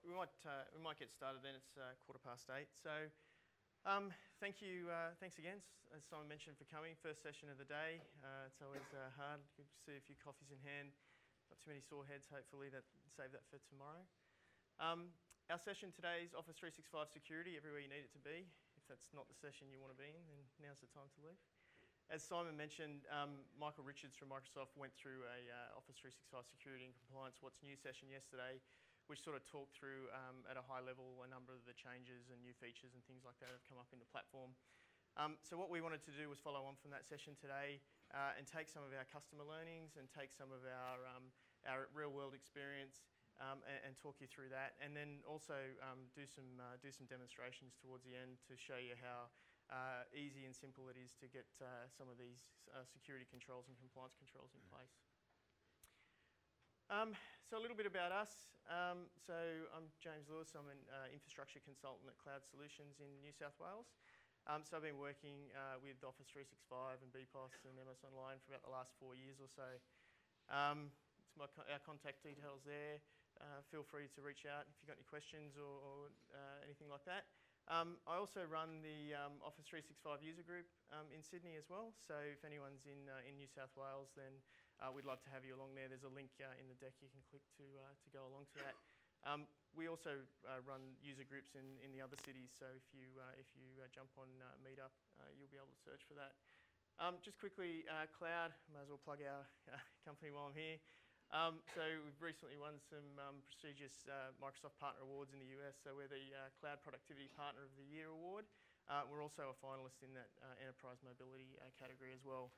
we might get started then. It's 8:15. So, thanks again, as Simon mentioned, for coming. First session of the day. It's always hard. Good to see a few coffees in hand. Not too many sore heads. Hopefully, save that for tomorrow. Our session today is Office 365 security everywhere you need it to be. If that's not the session you want to be in, then now's the time to leave. As Simon mentioned, Michael Richards from Microsoft went through a Office 365 security and compliance what's new session yesterday, which sort of talked through at a high level a number of the changes and new features and things like that have come up in the platform. So what we wanted to do was follow on from that session today and take some of our customer learnings and take some of our real world experience and talk you through that, and then also do some demonstrations towards the end to show you how easy and simple it is to get some of these security controls and compliance controls in place. So a little bit about us. So I'm James Lewis. I'm an infrastructure consultant at Cloud Solutions in New South Wales. So I've been working with Office 365 and BPOS and MS Online for about the last 4 years or so. It's our contact details there. Feel free to reach out if you've got any questions or anything like that. I also run the Office 365 user group in Sydney as well. So if anyone's in New South Wales, then we'd love to have you along there. There's a link in the deck you can click to go along to that. We also run user groups in the other cities. So if you jump on Meetup, you'll be able to search for that. Just quickly, Cloud. Might as well plug our company while I'm here. So we've recently won some prestigious Microsoft Partner Awards in the US. So we're the Cloud Productivity Partner of the Year Award. We're also a finalist in that Enterprise Mobility category as well.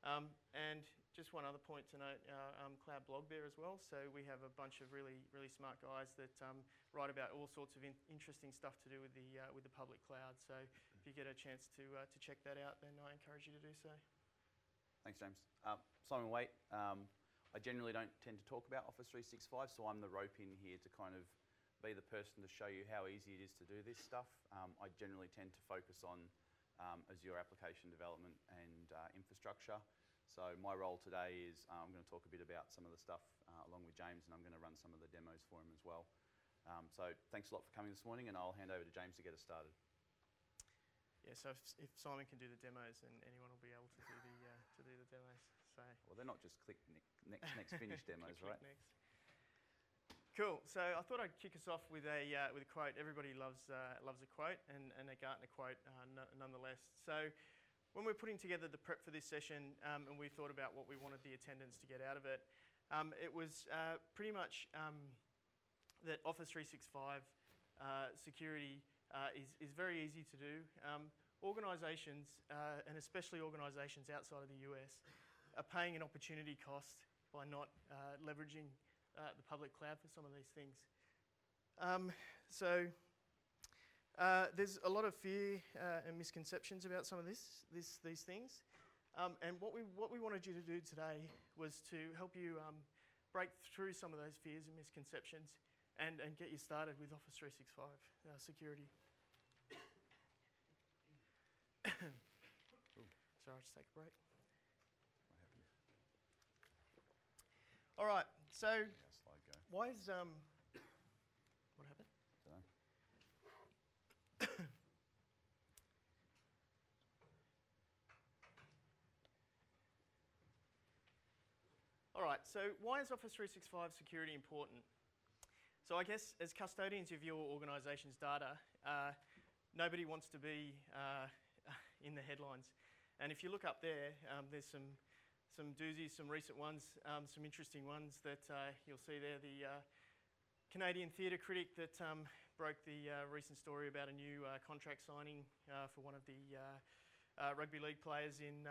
And just one other point to note, our Cloud blog there as well. So we have a bunch of really smart guys that write about all sorts of interesting stuff to do with the public cloud. So if you get a chance to check that out, then I encourage you to do so. Thanks, James. Simon Waite. I generally don't tend to talk about Office 365, so I'm the rope in here to kind of be the person to show you how easy it is to do this stuff. I generally tend to focus on Azure application development and infrastructure. So my role today is I'm going to talk a bit about some of the stuff along with James, and I'm going to run some of the demos for him as well. So thanks a lot for coming this morning, and I'll hand over to James to get us started. Yeah, so if Simon can do the demos, then anyone will be able to do the demos. So well, they're not just click next finish demos, right? Next. Cool. So I thought I'd kick us off with a quote. Everybody loves a quote, and a Gartner quote nonetheless. So when we're putting together the prep for this session, and we thought about what we wanted the attendants to get out of it, it was pretty much that Office 365 security is very easy to do. Organisations, and especially organisations outside of the US, are paying an opportunity cost by not leveraging the public cloud for some of these things. So there's a lot of fear and misconceptions about some of these things. And what we wanted you to do today was to help you break through some of those fears and misconceptions and get you started with Office 365 security. Sorry, I'll just take a break. What happened? All right, so Slide go. why is what happened? Dunno. All right, so why is Office 365 security important? So I guess as custodians of your organisation's data, nobody wants to be in the headlines. And if you look up there, there's some doozies, some recent ones, some interesting ones that you'll see there. The Canadian theatre critic that broke the recent story about a new contract signing for one of the rugby league players in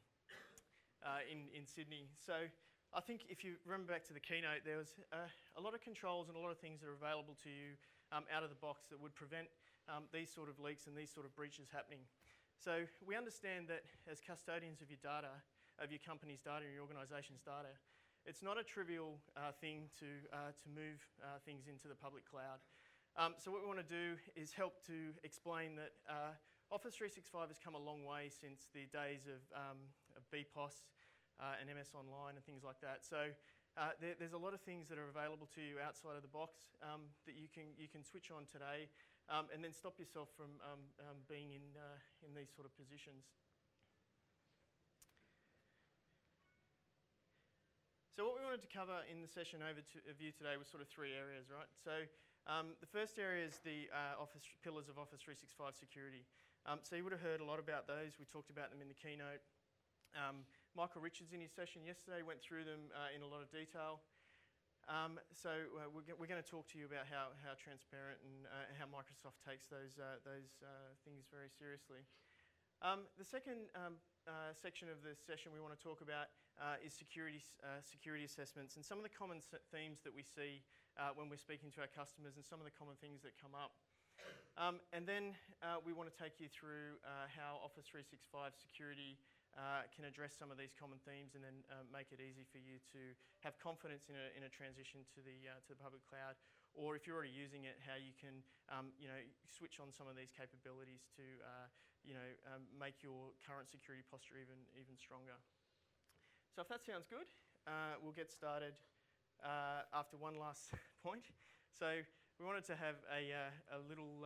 Sydney. So I think if you remember back to the keynote, there was a lot of controls and a lot of things that are available to you out of the box that would prevent these sort of leaks and these sort of breaches happening. So we understand that as custodians of your data, of your company's data and your organisation's data, it's not a trivial thing to move things into the public cloud. So what we want to do is help to explain that Office 365 has come a long way since the days of BPOS and MS Online and things like that. So there's a lot of things that are available to you outside of the box that you can switch on today, and then stop yourself from being in these sort of positions. So what we wanted to cover in the session overview today was sort of three areas, right? So the first area is the pillars of Office 365 security. So you would have heard a lot about those. We talked about them in the keynote. Michael Richards in his session yesterday went through them in a lot of detail. We're going to talk to you about how transparent and how Microsoft takes those things very seriously. The second section of the session we want to talk about is security assessments and some of the common themes that we see when we're speaking to our customers and some of the common things that come up. And then we want to take you through how Office 365 security can address some of these common themes and then make it easy for you to have confidence in a transition to the public cloud, or if you're already using it, how you can switch on some of these capabilities to make your current security posture even stronger. So if that sounds good, we'll get started after one last point. So we wanted to have a little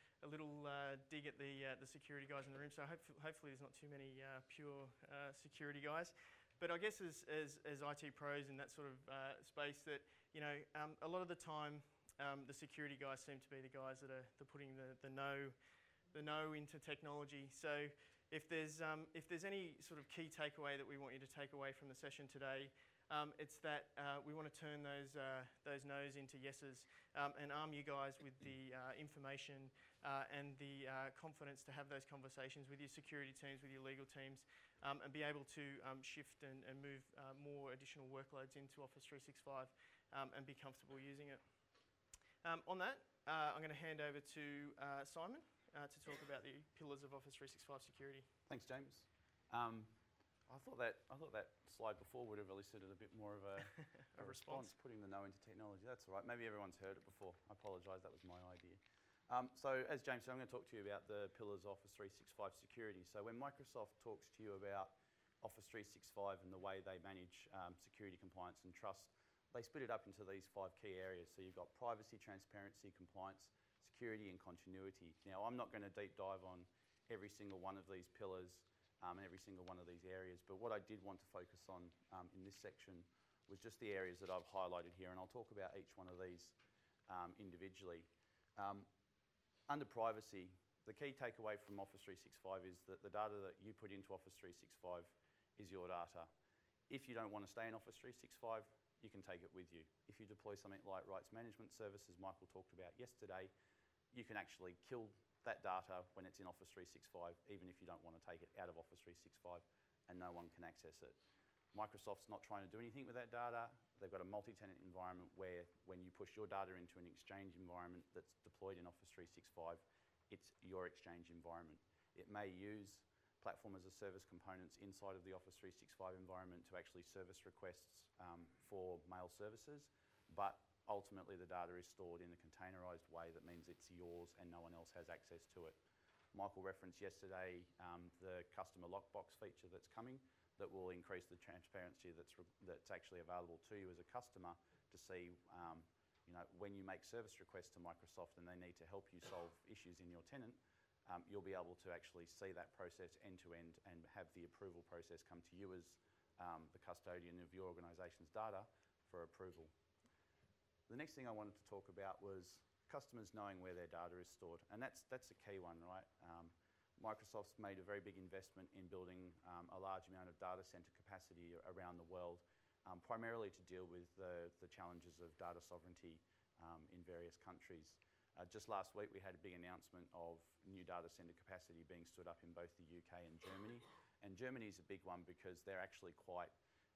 dig at the security guys in the room. So hopefully there's not too many pure security guys. But I guess as IT pros in that sort of space, that a lot of the time the security guys seem to be the guys that are putting the know into technology. So if there's any sort of key takeaway that we want you to take away from the session today, it's that we want to turn those no's into yeses and arm you guys with the information and the confidence to have those conversations with your security teams, with your legal teams, and be able to shift and move more additional workloads into Office 365 and be comfortable using it. On that, I'm going to hand over to Simon to talk about the pillars of Office 365 security. Thanks, James. I thought that slide before would have elicited a bit more of a response, putting the no into technology. That's all right. Maybe everyone's heard it before. I apologise, that was my idea. So as James said, I'm going to talk to you about the pillars of Office 365 security. So when Microsoft talks to you about Office 365 and the way they manage security, compliance and trust, they split it up into these 5 key areas. So you've got privacy, transparency, compliance, security and continuity. Now, I'm not going to deep dive on every single one of these pillars and every single one of these areas, but what I did want to focus on in this section was just the areas that I've highlighted here, and I'll talk about each one of these individually. Under privacy, the key takeaway from Office 365 is that the data that you put into Office 365 is your data. If you don't want to stay in Office 365, you can take it with you. If you deploy something like rights management services Michael talked about yesterday, you can actually kill that data when it's in Office 365, even if you don't want to take it out of Office 365 and no one can access it. Microsoft's not trying to do anything with that data. They've got a multi-tenant environment where when you push your data into an Exchange environment that's deployed in Office 365, it's your Exchange environment. It may use Platform as a Service components inside of the Office 365 environment to actually service requests for mail services, but ultimately the data is stored in a containerized way that means it's yours and no one else has access to it. Michael referenced yesterday the customer lockbox feature that's coming that will increase the transparency that's actually available to you as a customer to see when you make service requests to Microsoft and they need to help you solve issues in your tenant, you'll be able to actually see that process end to end and have the approval process come to you as the custodian of your organisation's data for approval. The next thing I wanted to talk about was customers knowing where their data is stored, and that's a key one, right? Microsoft's made a very big investment in building a large amount of data centre capacity around the world, primarily to deal with the challenges of data sovereignty in various countries. Just last week we had a big announcement of new data centre capacity being stood up in both the UK and Germany. And Germany is a big one because they're actually quite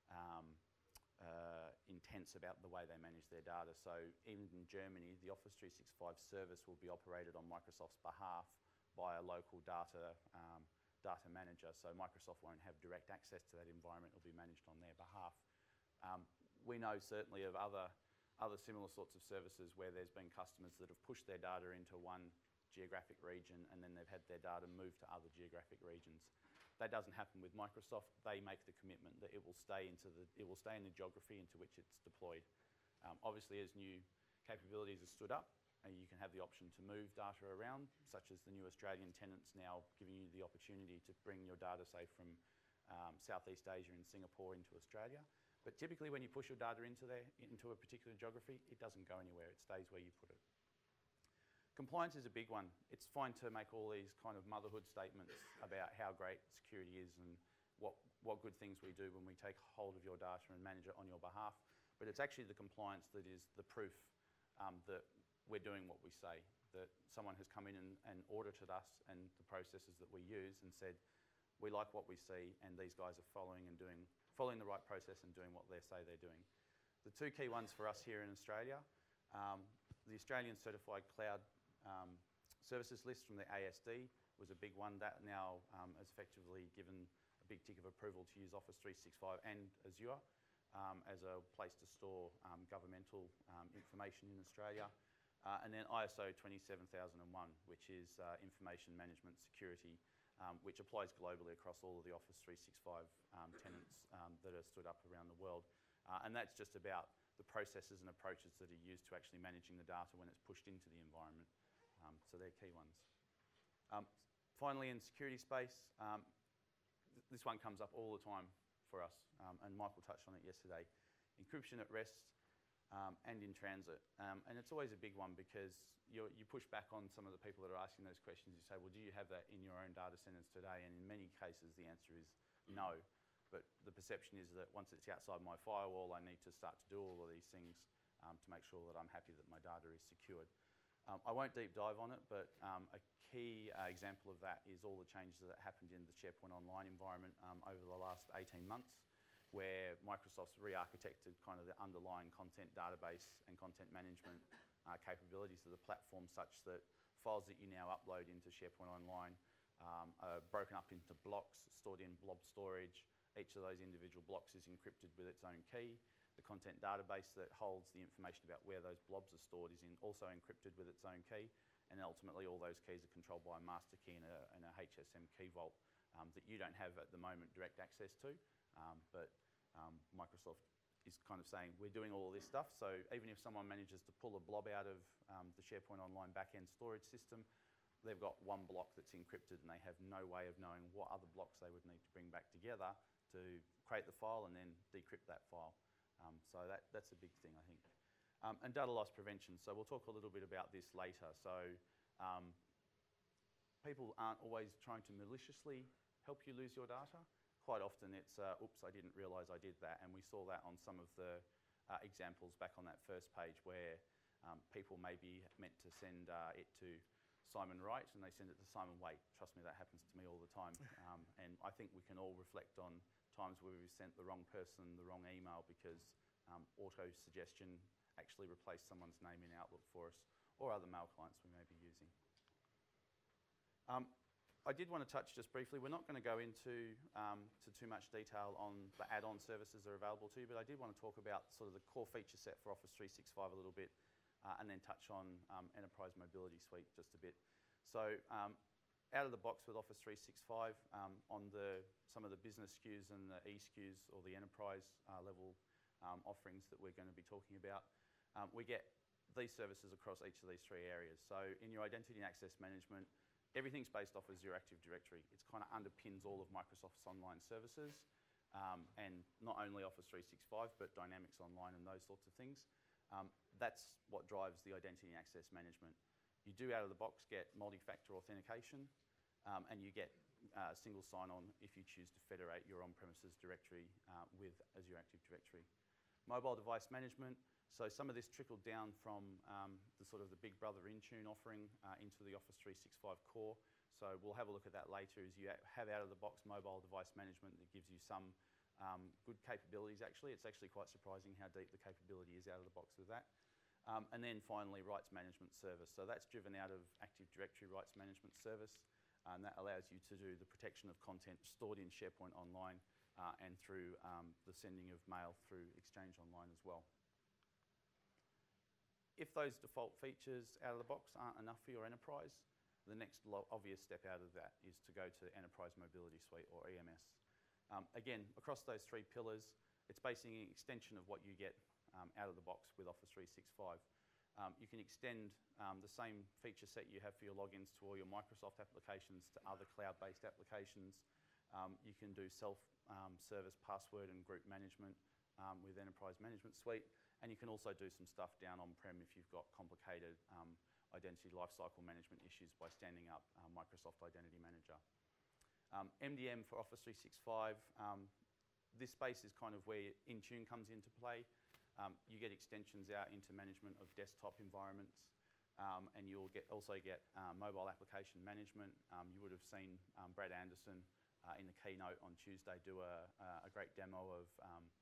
intense about the way they manage their data. So even in Germany, the Office 365 service will be operated on Microsoft's behalf by a local data manager. So Microsoft won't have direct access to that environment. It will be managed on their behalf. We know certainly of other similar sorts of services where there's been customers that have pushed their data into one geographic region and then they've had their data moved to other geographic regions. That doesn't happen with Microsoft. They make the commitment that it will stay in the geography into which it's deployed. Obviously, as new capabilities are stood up, you can have the option to move data around, such as the new Australian tenants now giving you the opportunity to bring your data, say, from Southeast Asia and Singapore into Australia. But typically, when you push your data into a particular geography, it doesn't go anywhere. It stays where you put it. Compliance is a big one. It's fine to make all these kind of motherhood statements about how great security is and what good things we do when we take hold of your data and manage it on your behalf. But it's actually the compliance that is the proof that we're doing what we say, that someone has come in and audited us and the processes that we use and said, we like what we see and these guys are following the right process and doing what they say they're doing. The two key ones for us here in Australia, the Australian Certified Cloud Services List from the ASD was a big one. That now has effectively given a big tick of approval to use Office 365 and Azure as a place to store governmental information in Australia. And then ISO 27001, which is information management security, which applies globally across all of the Office 365 tenants that are stood up around the world. And that's just about the processes and approaches that are used to actually managing the data when it's pushed into the environment. So they're key ones. Finally, in security space, this one comes up all the time for us, and Michael touched on it yesterday. Encryption at rest and in transit. And it's always a big one because you push back on some of the people that are asking those questions. You say, well, do you have that in your own data centers today? And in many cases, the answer is no. But the perception is that once it's outside my firewall, I need to start to do all of these things to make sure that I'm happy that my data is secured. I won't deep dive on it, but a key example of that is all the changes that happened in the SharePoint Online environment over the last 18 months, where Microsoft's re-architected kind of the underlying content database and content management capabilities of the platform, such that files that you now upload into SharePoint Online are broken up into blocks, stored in blob storage. Each of those individual blocks is encrypted with its own key. The content database that holds the information about where those blobs are stored is also encrypted with its own key. And ultimately, all those keys are controlled by a master key and a HSM key vault that you don't have at the moment direct access to. But Microsoft is kind of saying, we're doing all of this stuff. So even if someone manages to pull a blob out of the SharePoint Online backend storage system, they've got one block that's encrypted and they have no way of knowing what other blocks they would need to bring back together to create the file and then decrypt that file. So that's a big thing, I think. And data loss prevention. So we'll talk a little bit about this later. So people aren't always trying to maliciously help you lose your data. Quite often it's, oops, I didn't realise I did that. And we saw that on some of the examples back on that first page where people may be meant to send it to Simon Wright and they send it to Simon Waite. Trust me, that happens to me all the time. And I think we can all reflect on times where we've sent the wrong person the wrong email because auto-suggestion actually replaced someone's name in Outlook for us or other mail clients we may be using. I did want to touch just briefly, we're not going to go into to too much detail on the add-on services that are available to you, but I did want to talk about sort of the core feature set for Office 365 a little bit and then touch on Enterprise Mobility Suite just a bit. So out of the box with Office 365 on some of the business SKUs and the E-SKUs or the enterprise level offerings that we're going to be talking about, we get these services across each of these three areas. So in your identity and access management, everything's based off Azure Active Directory. It kind of underpins all of Microsoft's online services and not only Office 365 but Dynamics Online and those sorts of things. That's what drives the identity and access management. You do out of the box get multi-factor authentication and you get single sign-on if you choose to federate your on-premises directory with Azure Active Directory. Mobile device management, so some of this trickled down from the sort of the Big Brother Intune offering into the Office 365 core. So we'll have a look at that later as you have out of the box mobile device management that gives you some good capabilities actually. It's actually quite surprising how deep the capability is out of the box with that. And then finally, Rights Management Service. So that's driven out of Active Directory Rights Management Service, and that allows you to do the protection of content stored in SharePoint Online and through the sending of mail through Exchange Online as well. If those default features out of the box aren't enough for your enterprise, The next obvious step out of that is to go to Enterprise Mobility Suite, or EMS. Again, across those three pillars, it's basically an extension of what you get out of the box with Office 365. You can extend the same feature set you have for your logins to all your Microsoft applications to other cloud-based applications. You can do self-service password and group management with Enterprise Management Suite, and you can also do some stuff down on-prem if you've got complicated identity lifecycle management issues by standing up Microsoft Identity Manager. MDM for Office 365, this space is kind of where Intune comes into play. You get extensions out into management of desktop environments, and you'll also get mobile application management. You would have seen Brad Anderson in the keynote on Tuesday do a great demo of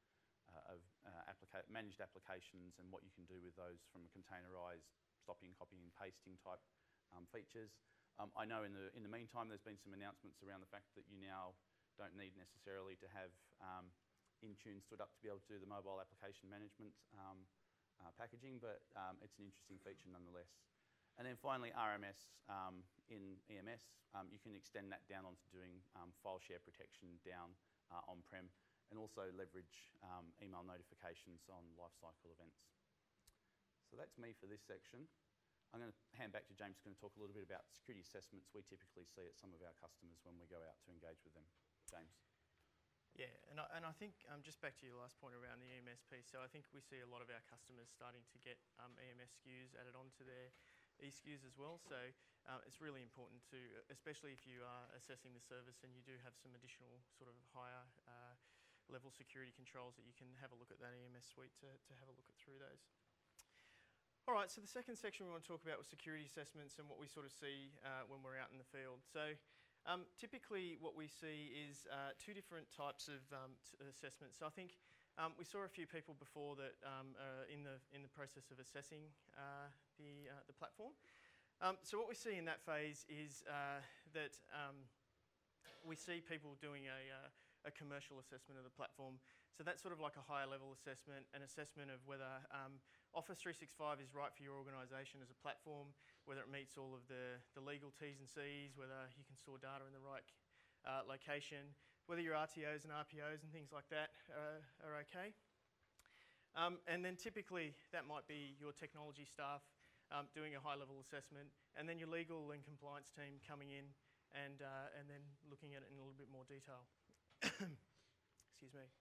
managed applications and what you can do with those from a containerized stopping, copying, and pasting type features. I know in the meantime there's been some announcements around the fact that you now don't need necessarily to have Intune stood up to be able to do the mobile application management packaging, but it's an interesting feature nonetheless. And then finally, RMS in EMS, you can extend that down onto doing file share protection down on-prem, and also leverage email notifications on lifecycle events. So that's me for this section. I'm going to hand back to James, who's going to talk a little bit about security assessments we typically see at some of our customers when we go out to engage with them. James. Yeah, and I think just back to your last point around the EMS piece, so I think we see a lot of our customers starting to get EMS SKUs added onto their eSKUs as well. So it's really important to, especially if you are assessing the service and you do have some additional sort of higher level security controls, that you can have a look at that EMS suite to have a look at through those. All right, so the second section we want to talk about was security assessments and what we sort of see when we're out in the field. So typically what we see is two different types of assessments. So I think we saw a few people before that are in the process of assessing the platform. So what we see in that phase is that we see people doing a commercial assessment of the platform. So that's sort of like a higher level assessment, an assessment of whether Office 365 is right for your organisation as a platform, whether it meets all of the legal T's and C's, whether you can store data in the right location, whether your RTOs and RPOs and things like that are okay. And then typically that might be your technology staff doing a high level assessment, and then your legal and compliance team coming in and then looking at it in a little bit more detail. Excuse me.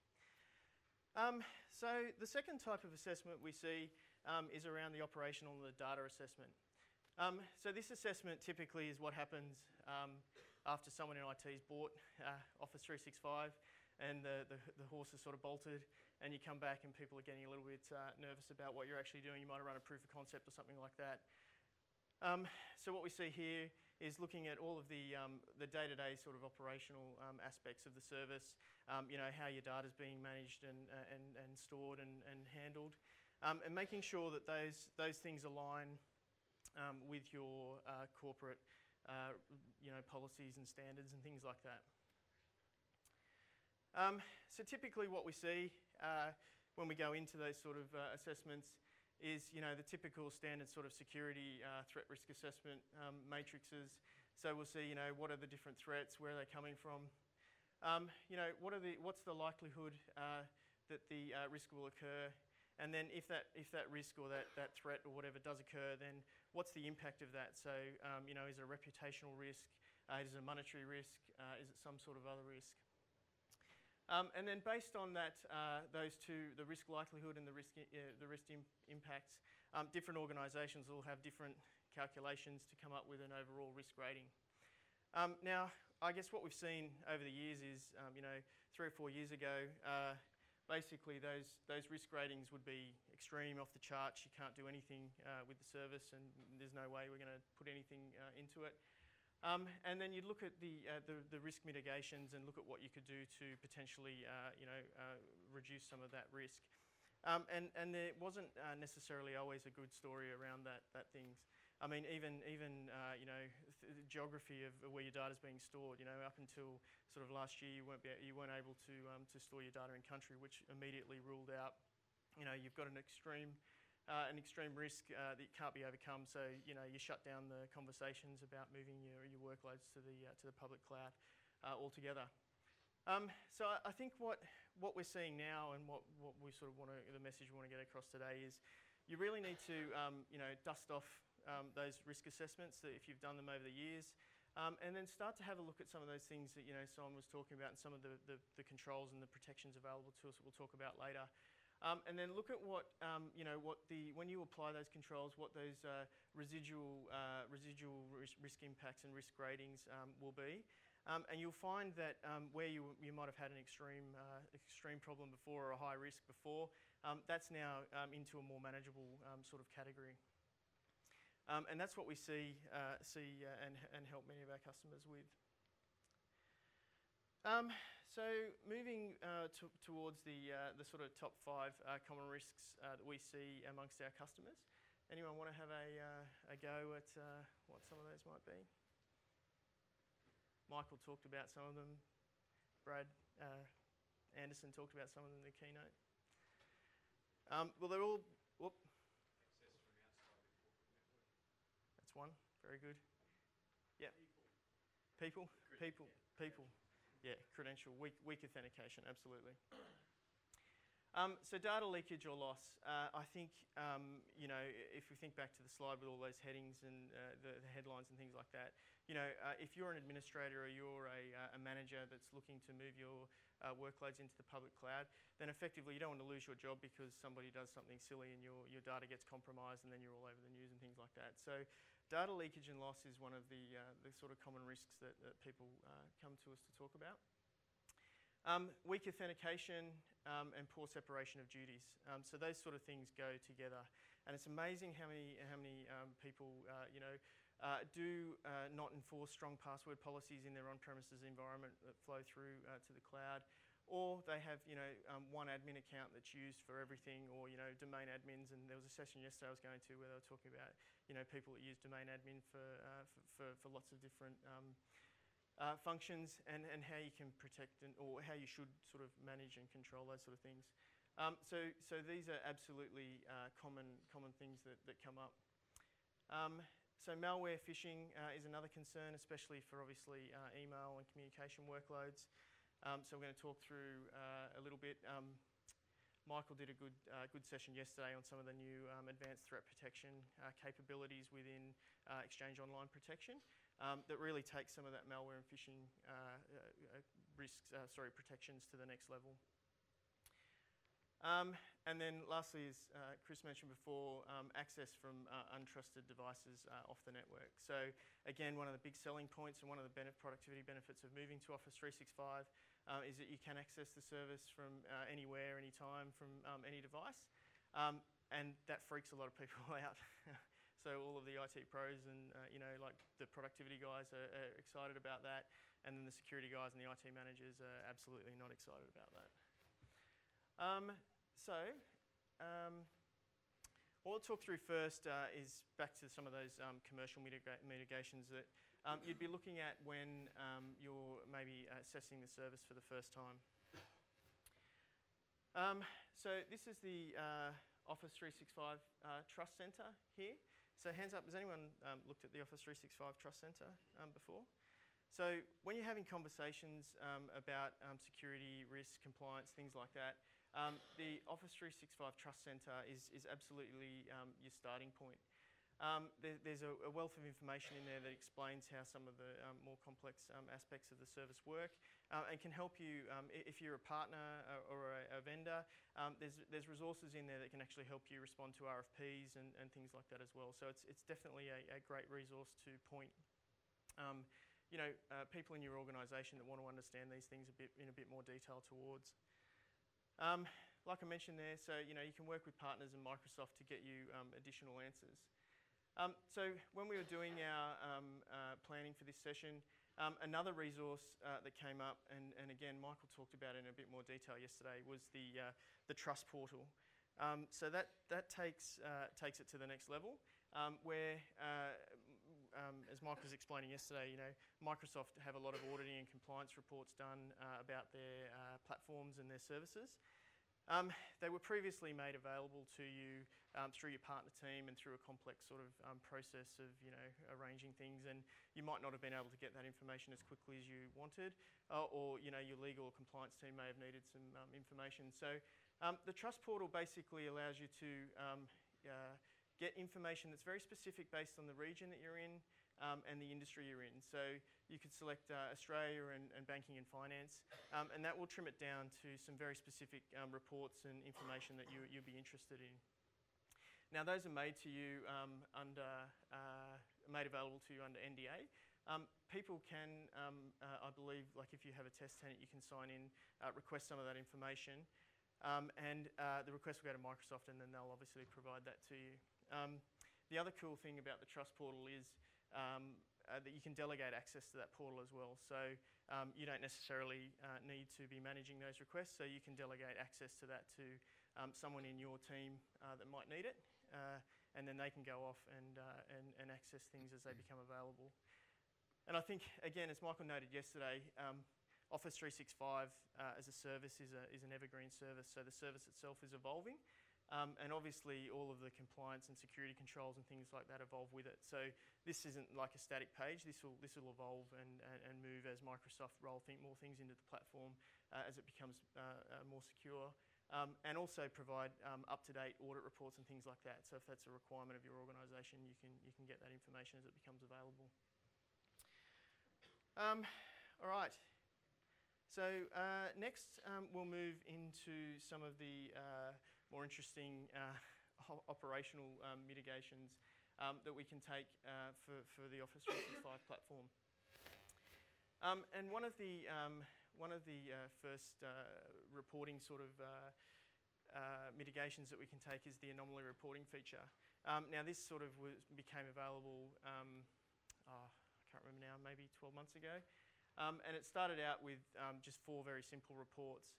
So the second type of assessment we see is around the operational and the data assessment. So this assessment typically is what happens after someone in IT has bought Office 365 and the horse is sort of bolted, and you come back and people are getting a little bit nervous about what you're actually doing. You might have run a proof of concept or something like that. So what we see here is looking at all of the day-to-day sort of operational aspects of the service, how your data's being managed and stored and handled, and making sure that those things align with your corporate policies and standards and things like that. So typically what we see when we go into those sort of assessments is the typical standard sort of security threat risk assessment matrices. So we'll see what are the different threats, where are they coming from, what's the likelihood that the risk will occur, and then if that risk or that threat or whatever does occur, then what's the impact of that? So is it a reputational risk? Is it a monetary risk? Is it some sort of other risk? And then based on that, those two, the risk likelihood and the risk impacts, different organisations will have different calculations to come up with an overall risk rating. Now, I guess what we've seen over the years is, 3 or 4 years ago, basically those risk ratings would be extreme, off the charts. You can't do anything with the service, and there's no way we're going to put anything into it. And then you'd look at the risk mitigations and look at what you could do to potentially, reduce some of that risk. And there wasn't necessarily always a good story around that things. I mean, even the geography of where your data's being stored. Up until sort of last year, you weren't able to store your data in country, which immediately ruled out. You've got an extreme an extreme risk that can't be overcome. So you shut down the conversations about moving your workloads to the public cloud altogether. So I think what we're seeing now, and what we sort of the message we want to get across today is, you really need to dust off those risk assessments that if you've done them over the years. And then start to have a look at some of those things that Simon was talking about, and some of the controls and the protections available to us that we'll talk about later. And then look at what when you apply those controls, what those residual risk impacts and risk gradings will be. And you'll find that where you might have had an extreme problem before, or a high risk before, that's now into a more manageable sort of category. And that's what we see and help many of our customers with. So moving towards the sort of top 5 common risks that we see amongst our customers. Anyone want to have a go at what some of those might be? Michael talked about some of them. Brad Anderson talked about some of them in the keynote. Well, they're all... Whoop. That's one. Very good. Yeah. People. Yeah, credential, weak authentication, absolutely. So data leakage or loss. I think, if we think back to the slide with all those headings and the headlines and things like that, if you're an administrator or you're a manager that's looking to move your workloads into the public cloud, then effectively you don't want to lose your job because somebody does something silly and your data gets compromised, and then you're all over the news and things like that. So data leakage and loss is one of the sort of common risks that people come to us to talk about. Weak authentication and poor separation of duties. So those sort of things go together, and it's amazing how many people do not enforce strong password policies in their on-premises environment that flow through to the cloud, or they have one admin account that's used for everything, or domain admins. And there was a session yesterday I was going to where they were talking about people that use domain admin for lots of different functions, and how you can protect or how you should sort of manage and control those sort of things. So these are absolutely common things that come up. So malware phishing is another concern, especially for obviously email and communication workloads. So we're going to talk through a little bit. Michael did a good session yesterday on some of the new advanced threat protection capabilities within Exchange Online Protection that really takes some of that malware and phishing protections to the next level. And then lastly, as Chris mentioned before, access from untrusted devices off the network. So again, one of the big selling points and one of the productivity benefits of moving to Office 365 is that you can access the service from anywhere, anytime, from any device. And that freaks a lot of people out. So all of the IT pros and like the productivity guys are excited about that, and then the security guys and the IT managers are absolutely not excited about that. What I'll talk through first is back to some of those commercial mitigations that you'd be looking at when you're maybe assessing the service for the first time. So this is the Office 365 Trust Center here. So hands up, has anyone looked at the Office 365 Trust Center before? So when you're having conversations about security, risk, compliance, things like that, the Office 365 Trust Center is absolutely your starting point. There's a wealth of information in there that explains how some of the more complex aspects of the service work, and can help you if you're a partner or a vendor. There's resources in there that can actually help you respond to RFPs and things like that as well. So it's definitely a great resource to point people in your organisation that want to understand these things in a bit more detail towards. Like I mentioned there, so you can work with partners and Microsoft to get you additional answers. So when we were doing our planning for this session, another resource that came up, and again Michael talked about it in a bit more detail yesterday, was the Trust Portal. So that takes it to the next level, where as Mike was explaining yesterday, Microsoft have a lot of auditing and compliance reports done about their platforms and their services. They were previously made available to you through your partner team and through a complex sort of process of arranging things, and you might not have been able to get that information as quickly as you wanted, or your legal or compliance team may have needed some information. So the Trust Portal basically allows you to get information that's very specific based on the region that you're in and the industry you're in. So you could select Australia and banking and finance, and that will trim it down to some very specific reports and information that you'll be interested in. Now, those are made to you made available to you under NDA. People can, I believe, like if you have a test tenant, you can sign in, request some of that information, and the request will go to Microsoft, and then they'll obviously provide that to you. The other cool thing about the Trust Portal is that you can delegate access to that portal as well. So you don't necessarily need to be managing those requests, so you can delegate access to that to someone in your team that might need it, and then they can go off and access things as they become available. And I think, again, as Michael noted yesterday, Office 365 as a service is an evergreen service, so the service itself is evolving. And obviously all of the compliance and security controls and things like that evolve with it. So this isn't like a static page. This will evolve and move as Microsoft roll more things into the platform as it becomes more secure. And also provide up-to-date audit reports and things like that. So if that's a requirement of your organisation, you can get that information as it becomes available. All right. So next we'll move into some of the more interesting operational mitigations that we can take for the Office 365 platform. And one of the first reporting sort of mitigations that we can take is the anomaly reporting feature. Now this sort of became available, I can't remember now, maybe 12 months ago. And it started out with just 4 very simple reports.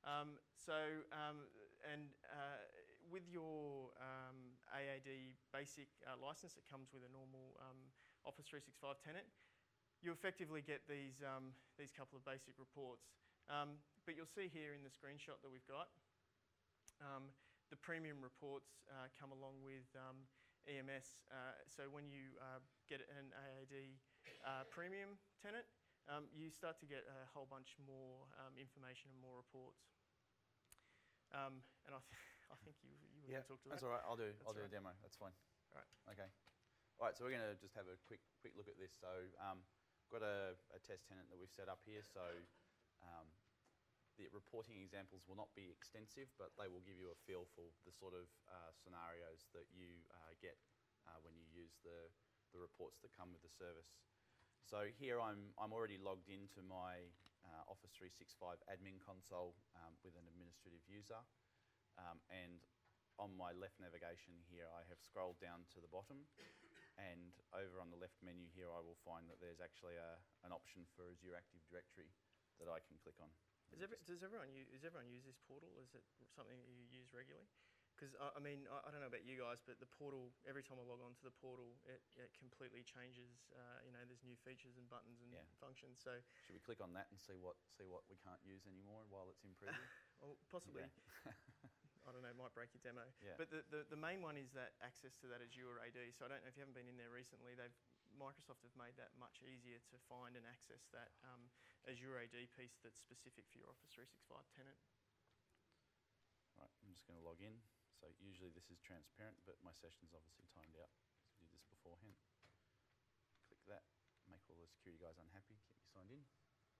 With your AAD basic license that comes with a normal Office 365 tenant, you effectively get these couple of basic reports. But you'll see here in the screenshot that we've got, the premium reports come along with EMS. So when you get an AAD premium tenant, you start to get a whole bunch more information and more reports. And I think you were going to talk to that. That's all right. I'll do a demo. That's fine. All right. Okay. All right. So we're going to just have a quick look at this. So got a test tenant that we've set up here. So the reporting examples will not be extensive, but they will give you a feel for the sort of scenarios that you get when you use the reports that come with the service. So here I'm already logged into my Office 365 admin console with an administrative user. And on my left navigation here, I have scrolled down to the bottom, and over on the left menu here, I will find that there's actually an option for Azure Active Directory that I can click on. Does everyone use this portal? Is it something that you use regularly? Because I mean, I don't know about you guys, but the portal, every time I log on to the portal, it completely changes. There's new features and buttons and functions. So should we click on that and see what we can't use anymore while it's in preview? Well, possibly. Yeah. I don't know, it might break your demo. Yeah. But the main one is that access to that Azure AD. So I don't know if you haven't been in there recently, Microsoft have made that much easier to find and access that Azure AD piece that's specific for your Office 365 tenant. Right, I'm just going to log in. So usually this is transparent, but my session's obviously timed out. So we did this beforehand. Click that, make all the security guys unhappy, get you signed in.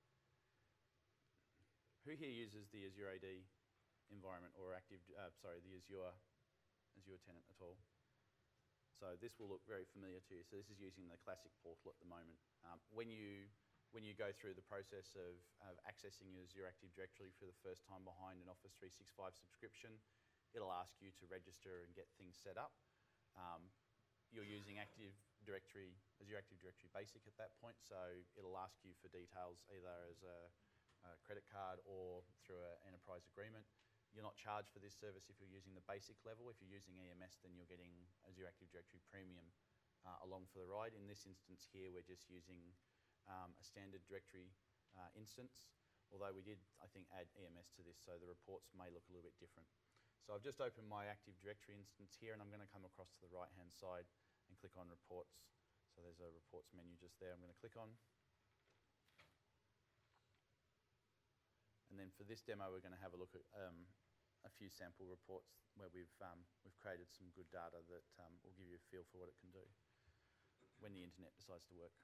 Who here uses the Azure AD environment or the Azure tenant at all? So this will look very familiar to you. So this is using the classic portal at the moment. When you go through the process of accessing your Azure Active Directory for the first time behind an Office 365 subscription, it'll ask you to register and get things set up. You're using Azure Active Directory Basic at that point, so it'll ask you for details either as a credit card or through an enterprise agreement. You're not charged for this service if you're using the basic level. If you're using EMS, then you're getting Azure Active Directory Premium along for the ride. In this instance here, we're just using a standard directory instance. although we did, I think, add EMS to this, so the reports may look a little bit different. So I've just opened my Active Directory instance here, and I'm going to come across to the right-hand side and click on Reports. So there's a Reports menu just there I'm going to click on. And then for this demo, we're going to have a look at a few sample reports where we've created some good data that will give you a feel for what it can do when the internet decides to work.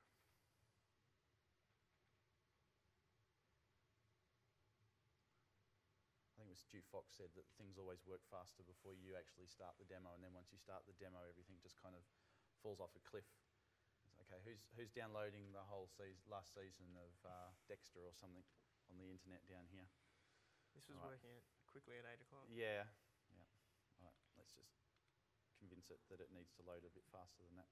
I think it was Stu Fox said that things always work faster before you actually start the demo, and then once you start the demo, everything just kind of falls off a cliff. It's okay, who's downloading the whole last season of Dexter or something on the internet down here? This was working quickly at 8 o'clock. Yeah. All right, let's just convince it that it needs to load a bit faster than that.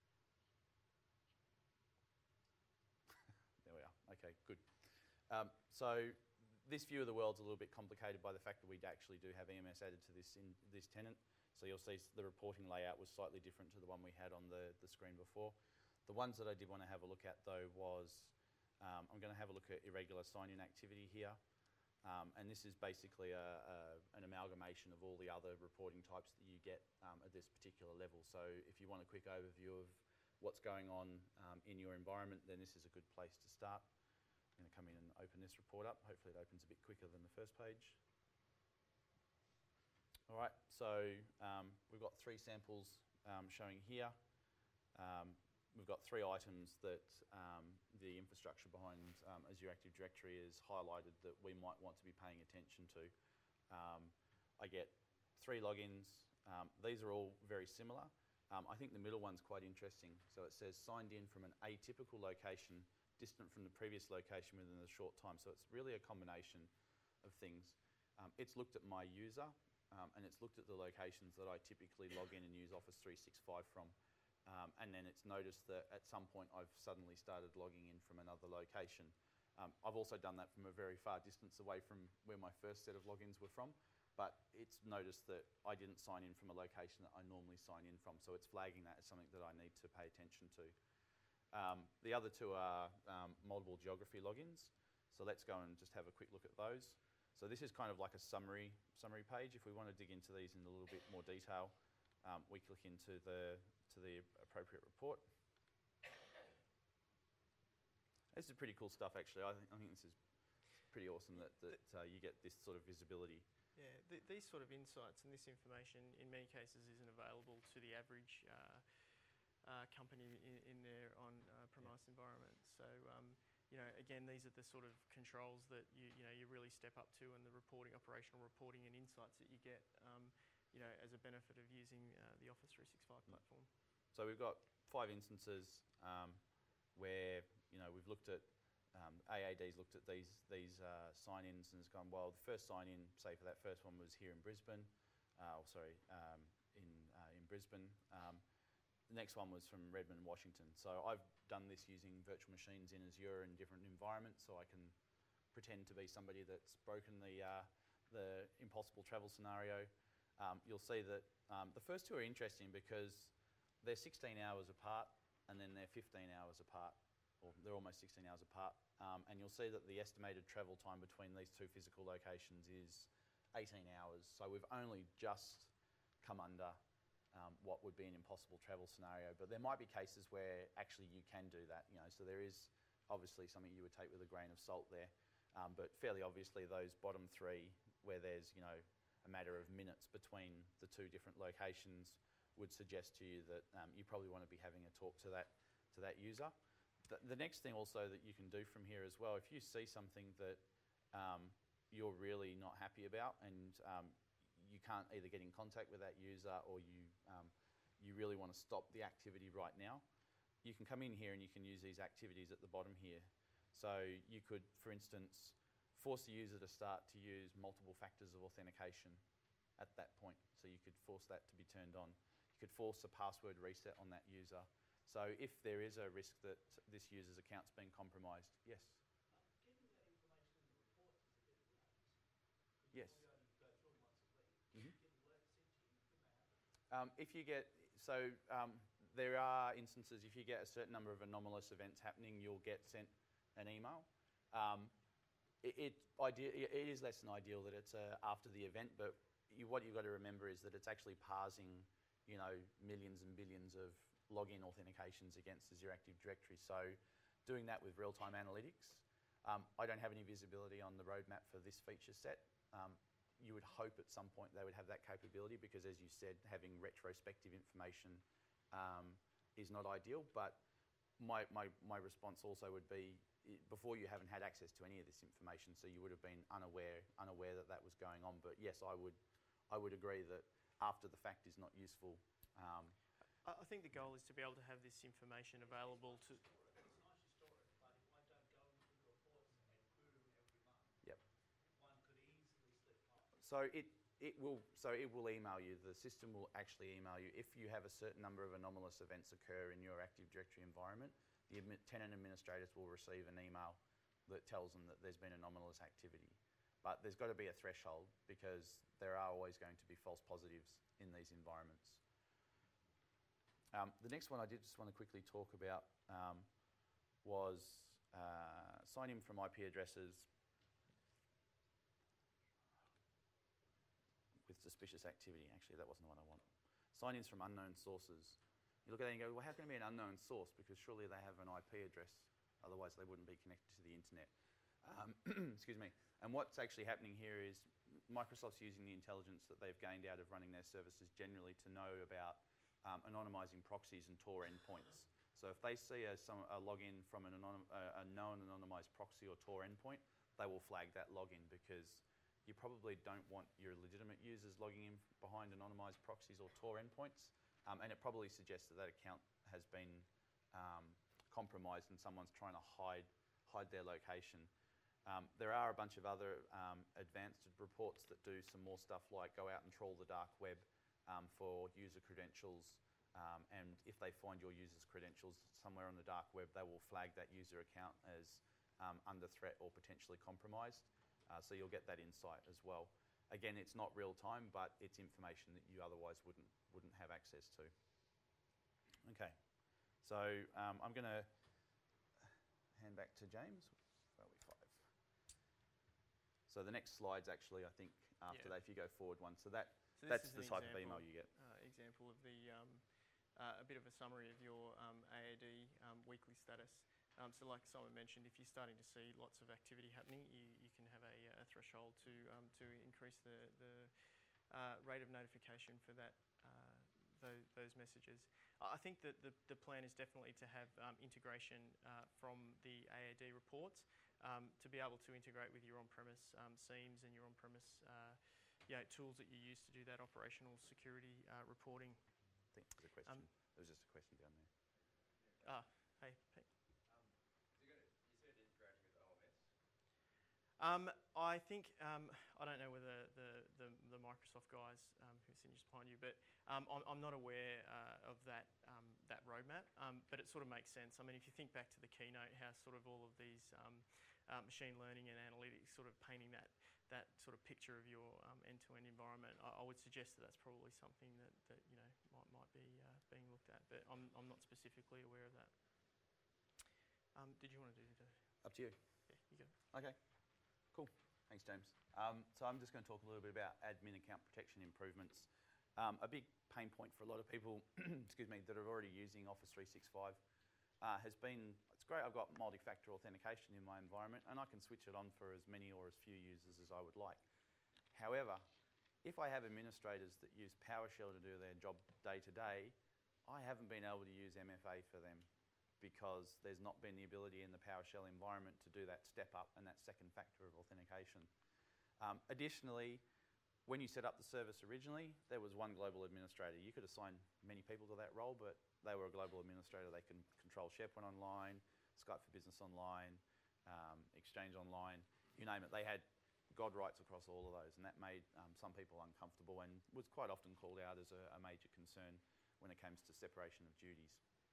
There we are. Okay, good. So this view of the world's a little bit complicated by the fact that we actually do have EMS added to this tenant. So you'll see the reporting layout was slightly different to the one we had on the screen before. The ones that I did want to have a look at, though, was I'm going to have a look at irregular sign-in activity here. And this is basically an amalgamation of all the other reporting types that you get at this particular level. So if you want a quick overview of what's going on in your environment, then this is a good place to start. I'm going to come in and open this report up. Hopefully it opens a bit quicker than the first page. All right, so we've got 3 samples showing here. We've got 3 items that the infrastructure behind Azure Active Directory has highlighted that we might want to be paying attention to. I get 3 logins. These are all very similar. I think the middle one's quite interesting. So it says signed in from an atypical location, distant from the previous location within a short time. So it's really a combination of things. It's looked at my user, and it's looked at the locations that I typically log in and use Office 365 from. And then it's noticed that at some point I've suddenly started logging in from another location. I've also done that from a very far distance away from where my first set of logins were from, but it's noticed that I didn't sign in from a location that I normally sign in from, so it's flagging that as something that I need to pay attention to. The other 2 are multiple geography logins, so let's go and just have a quick look at those. So this is kind of like a summary page. If we want to dig into these in a little bit more detail, we click into the appropriate report. This is pretty cool stuff, actually. I think this is pretty awesome that you get this sort of visibility. Yeah, these sort of insights and this information in many cases isn't available to the average company in their on-premise environment. So, again, these are the sort of controls that you really step up to, and the operational reporting and insights that you get, as a benefit of using the Office 365 platform. So we've got 5 instances where we've looked at AAD's looked at these sign-ins and has gone, well, the first sign-in, say for that first one, was here in Brisbane, in Brisbane. The next one was from Redmond, Washington. So I've done this using virtual machines in Azure in different environments, so I can pretend to be somebody that's broken the impossible travel scenario. You'll see that the first 2 are interesting because they're 16 hours apart, and then they're 15 hours apart, or they're almost 16 hours apart. And you'll see that the estimated travel time between these 2 physical locations is 18 hours. So we've only just come under what would be an impossible travel scenario. But there might be cases where actually you can do that. So there is obviously something you would take with a grain of salt there. But fairly obviously those bottom 3 where there's a matter of minutes between the 2 different locations would suggest to you that you probably want to be having a talk to that user. The next thing also that you can do from here as well, if you see something that you're really not happy about and you can't either get in contact with that user or you really want to stop the activity right now, you can come in here and you can use these activities at the bottom here. So you could, for instance, force the user to start to use multiple factors of authentication at that point. So you could force that to be turned on. You could force a password reset on that user. So if there is a risk that this user's account's been compromised, yes? Getting that information in the reports is a bit late. Yes. We only go through them once a week. Mhm. Get the alert sent to you when they happen. If you get, there are instances, if you get a certain number of anomalous events happening, you'll get sent an email. it is less than ideal that it's after the event, but what you've got to remember is that it's actually parsing, millions and billions of login authentications against Azure Active Directory. So doing that with real-time analytics, I don't have any visibility on the roadmap for this feature set. You would hope at some point they would have that capability because, as you said, having retrospective information is not ideal. But my response also would be, before you haven't had access to any of this information, so you would have been unaware that was going on. But yes, I would agree that after the fact is not useful. I think the goal is to be able to have this information available to. It's nice you store it, but if I don't go into the reports and query them every month, Yep. one could easily slip past. So it will email you. The system will actually email you if you have a certain number of anomalous events occur in your Active Directory environment. The tenant administrators will receive an email that tells them that there's been anomalous activity. But there's got to be a threshold because there are always going to be false positives in these environments. The next one I did just want to quickly talk about was sign in from IP addresses with suspicious activity. Actually, that wasn't the one I want. Sign-ins from unknown sources. You look at that and you go, well, how can it be an unknown source? Because surely they have an IP address. Otherwise, they wouldn't be connected to the internet. Excuse me. And what's actually happening here is Microsoft's using the intelligence that they've gained out of running their services generally to know about anonymizing proxies and Tor endpoints. So if they see a login from a known anonymized proxy or Tor endpoint, they will flag that login because you probably don't want your legitimate users logging in behind anonymized proxies or Tor endpoints. And it probably suggests that account has been compromised and someone's trying to hide their location. There are a bunch of other advanced reports that do some more stuff like go out and trawl the dark web for user credentials. And if they find your user's credentials somewhere on the dark web, they will flag that user account as under threat or potentially compromised. So you'll get that insight as well. Again, it's not real time, but it's information that you otherwise wouldn't have access to. Okay, so I'm going to hand back to James. Where are we? 5. So the next slide's actually, I think, after that, if you go forward one. So that's the type of email you get. Example of the a bit of a summary of your AAD weekly status. So like Simon mentioned, if you're starting to see lots of activity happening, you can have a threshold to increase the rate of notification for that those messages. I think that the plan is definitely to have integration from the AAD reports to be able to integrate with your on-premise SIEMs and your on-premise tools that you use to do that operational security reporting. I think there's a question. There was just a question down there. Hey, Pete. You said integrating with OMS. I think I don't know whether the Microsoft guys who are sitting just behind you, but I'm not aware of that roadmap. But it sort of makes sense. I mean, if you think back to the keynote, how sort of all of these machine learning and analytics sort of painting that sort of picture of your end-to-end environment, I would suggest that that's probably something that might be being looked at. But I'm not specifically aware of that. Did you want to do the? Up to you. Yeah, you go. Okay, cool. Thanks, James. So I'm just going to talk a little bit about admin account protection improvements. A big pain point for a lot of people, excuse me, that are already using Office 365 has been, it's great, I've got multi-factor authentication in my environment and I can switch it on for as many or as few users as I would like. However, if I have administrators that use PowerShell to do their job day to day, I haven't been able to use MFA for them because there's not been the ability in the PowerShell environment to do that step up and that second factor of authentication. Additionally, when you set up the service originally, there was one global administrator. You could assign many people to that role, but they were a global administrator. They can control SharePoint Online, Skype for Business Online, Exchange Online, you name it. They had God rights across all of those, and that made some people uncomfortable and was quite often called out as a major concern when it comes to separation of duties.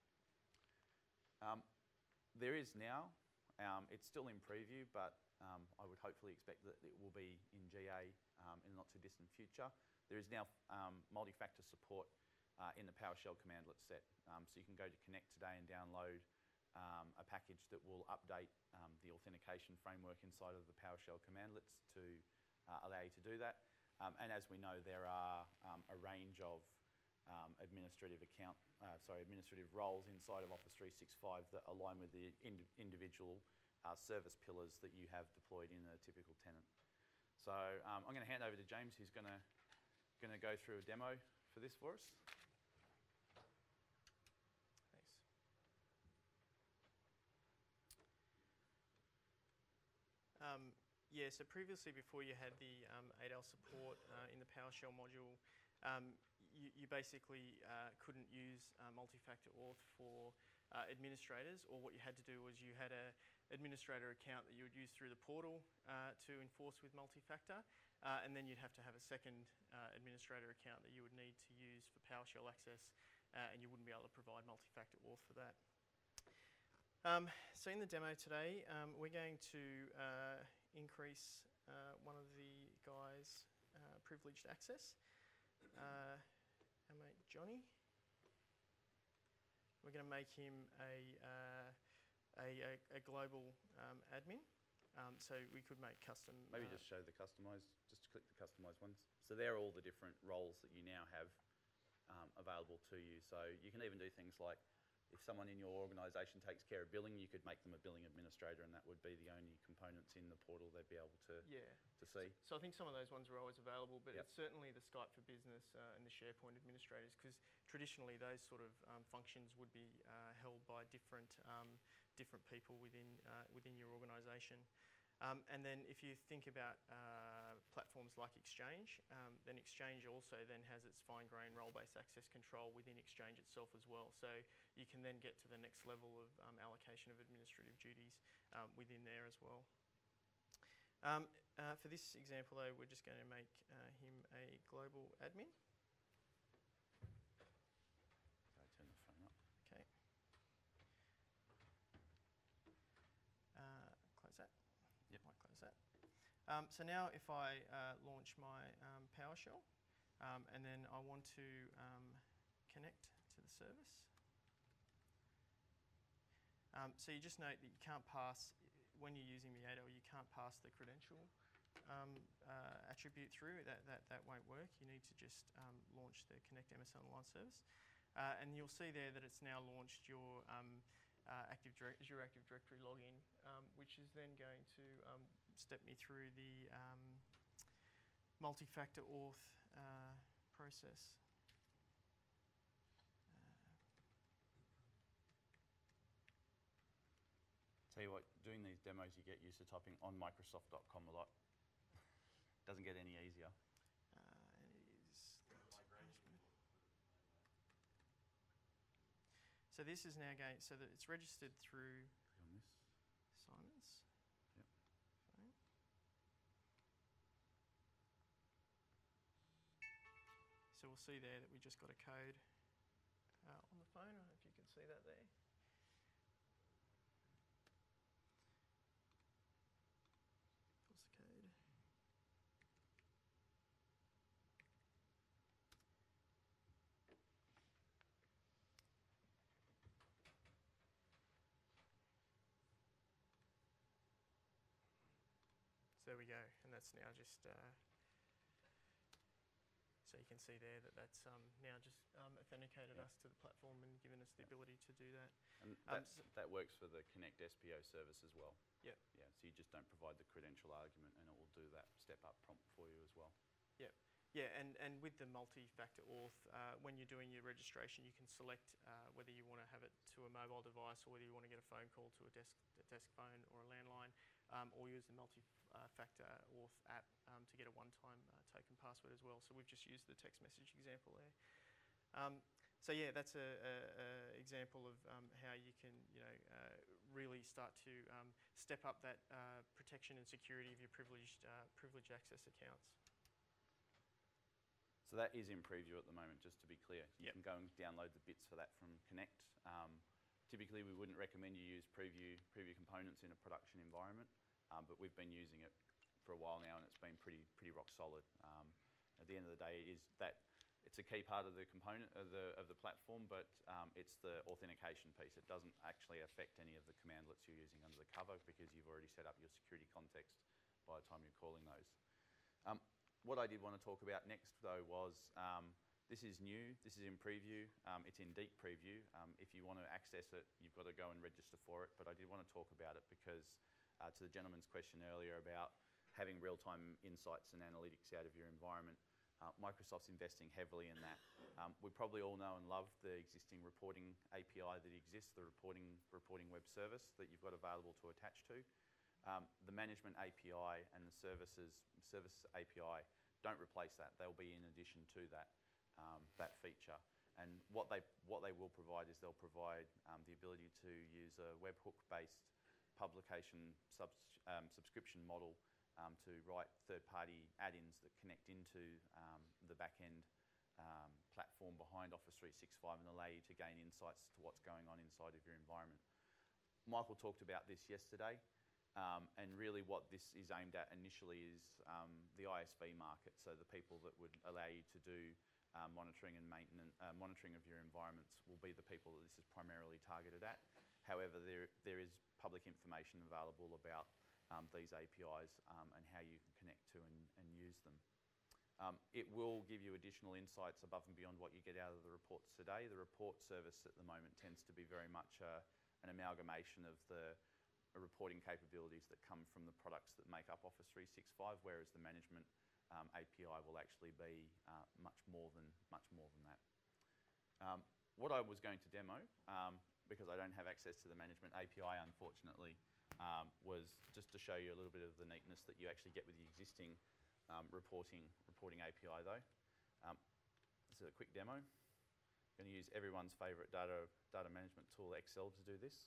There is now, it's still in preview, but I would hopefully expect that it will be in GA in the not too distant future. There is now multi-factor support in the PowerShell commandlet set. So you can go to Connect today and download a package that will update the authentication framework inside of the PowerShell commandlets to allow you to do that. And as we know, there are a range of administrative roles inside of Office 365 that align with the individual service pillars that you have deployed in a typical tenant. So I'm going to hand over to James, who's going to go through a demo for this for us. Thanks. Yeah, so previously, before you had the 8L support in the PowerShell module, you basically couldn't use multi-factor auth for administrators, or what you had to do was you had an administrator account that you would use through the portal to enforce with multi-factor, and then you'd have to have a second administrator account that you would need to use for PowerShell access, and you wouldn't be able to provide multi-factor auth for that. So in the demo today, we're going to increase one of the guys' privileged access, our mate Johnny. We're going to make him a global admin. So we could make custom. Maybe just show the customised, just click the customised ones. So they're all the different roles that you now have available to you. So you can even do things like, if someone in your organisation takes care of billing, you could make them a billing administrator, and that would be the only components in the portal they'd be able to see. So I think some of those ones are always available, but Yep. it's certainly the Skype for Business and the SharePoint administrators, because traditionally those sort of functions would be held by different people within your organisation. And then if you think about platforms like Exchange, then Exchange also then has its fine-grained role-based access control within Exchange itself as well. So you can then get to the next level of allocation of administrative duties within there as well. For this example though, we're just going to make him a global admin. So turn the phone up. Okay. Close that. Yep. Might close that. So now if I launch my PowerShell, and then I want to connect to the service. So you just note that you can't pass, when you're using the 8L, you can't pass the credential attribute through. That won't work. You need to just launch the Connect MSN Online service. And you'll see there that it's now launched your Azure Active Directory login, which is then going to step me through the multi-factor auth process. Tell you what, doing these demos, you get used to typing on Microsoft.com a lot. Doesn't get any easier. So this is now going, so that it's registered through Click on this. Simon's. Yep. Phone. So we'll see there that we just got a code on the phone. I don't know if you can see that there. What's the code? So there we go, and that's now just, so you can see there that that's now just authenticated us to the platform and given us the ability to do that. And that works for the Connect SPO service as well. Yep. Yeah, so you just don't provide the credential argument, and it will do that step-up prompt for you as well. Yep. Yeah, and with the multi-factor auth, when you're doing your registration, you can select whether you want to have it to a mobile device or whether you want to get a phone call to a desk phone or a landline, or use the multi-factor auth app to get a one-time token password as well. So we've just used the text message example there. So yeah, that's a example of how you can, really start to step up that protection and security of your privileged access accounts. So that is in preview at the moment, just to be clear. You Yep. can go and download the bits for that from Connect. Typically, we wouldn't recommend you use preview components in a production environment, but we've been using it for a while now, and it's been pretty rock solid. At the end of the day, it's it's a key part of the component of the platform, but it's the authentication piece. It doesn't actually affect any of the commandlets you're using under the cover because you've already set up your security context by the time you're calling those. What I did want to talk about next, though, was this is new. This is in preview. It's in deep preview. If you want to access it, you've got to go and register for it. But I did want to talk about it because to the gentleman's question earlier about having real-time insights and analytics out of your environment, Microsoft's investing heavily in that. We probably all know and love the existing reporting API that exists, the reporting web service that you've got available to attach to. The management API and the service API don't replace that. They'll be in addition to that feature. And what they will provide is they'll provide the ability to use a webhook-based publication subscription model to write third-party add-ins that connect into the back-end platform behind Office 365 and allow you to gain insights to what's going on inside of your environment. Michael talked about this yesterday, and really what this is aimed at initially is the ISV market, so the people that would allow you to do monitoring and maintenance, monitoring of your environments will be the people that this is primarily targeted at. However, there is public information available about these APIs and how you can connect to and use them. It will give you additional insights above and beyond what you get out of the reports today. The report service at the moment tends to be very much an amalgamation of the reporting capabilities that come from the products that make up Office 365, whereas the management API will actually be much more than that. What I was going to demo, because I don't have access to the management API, unfortunately, was just to show you a little bit of the neatness that you actually get with the existing reporting API, though. This is a quick demo. I'm going to use everyone's favourite data management tool, Excel, to do this.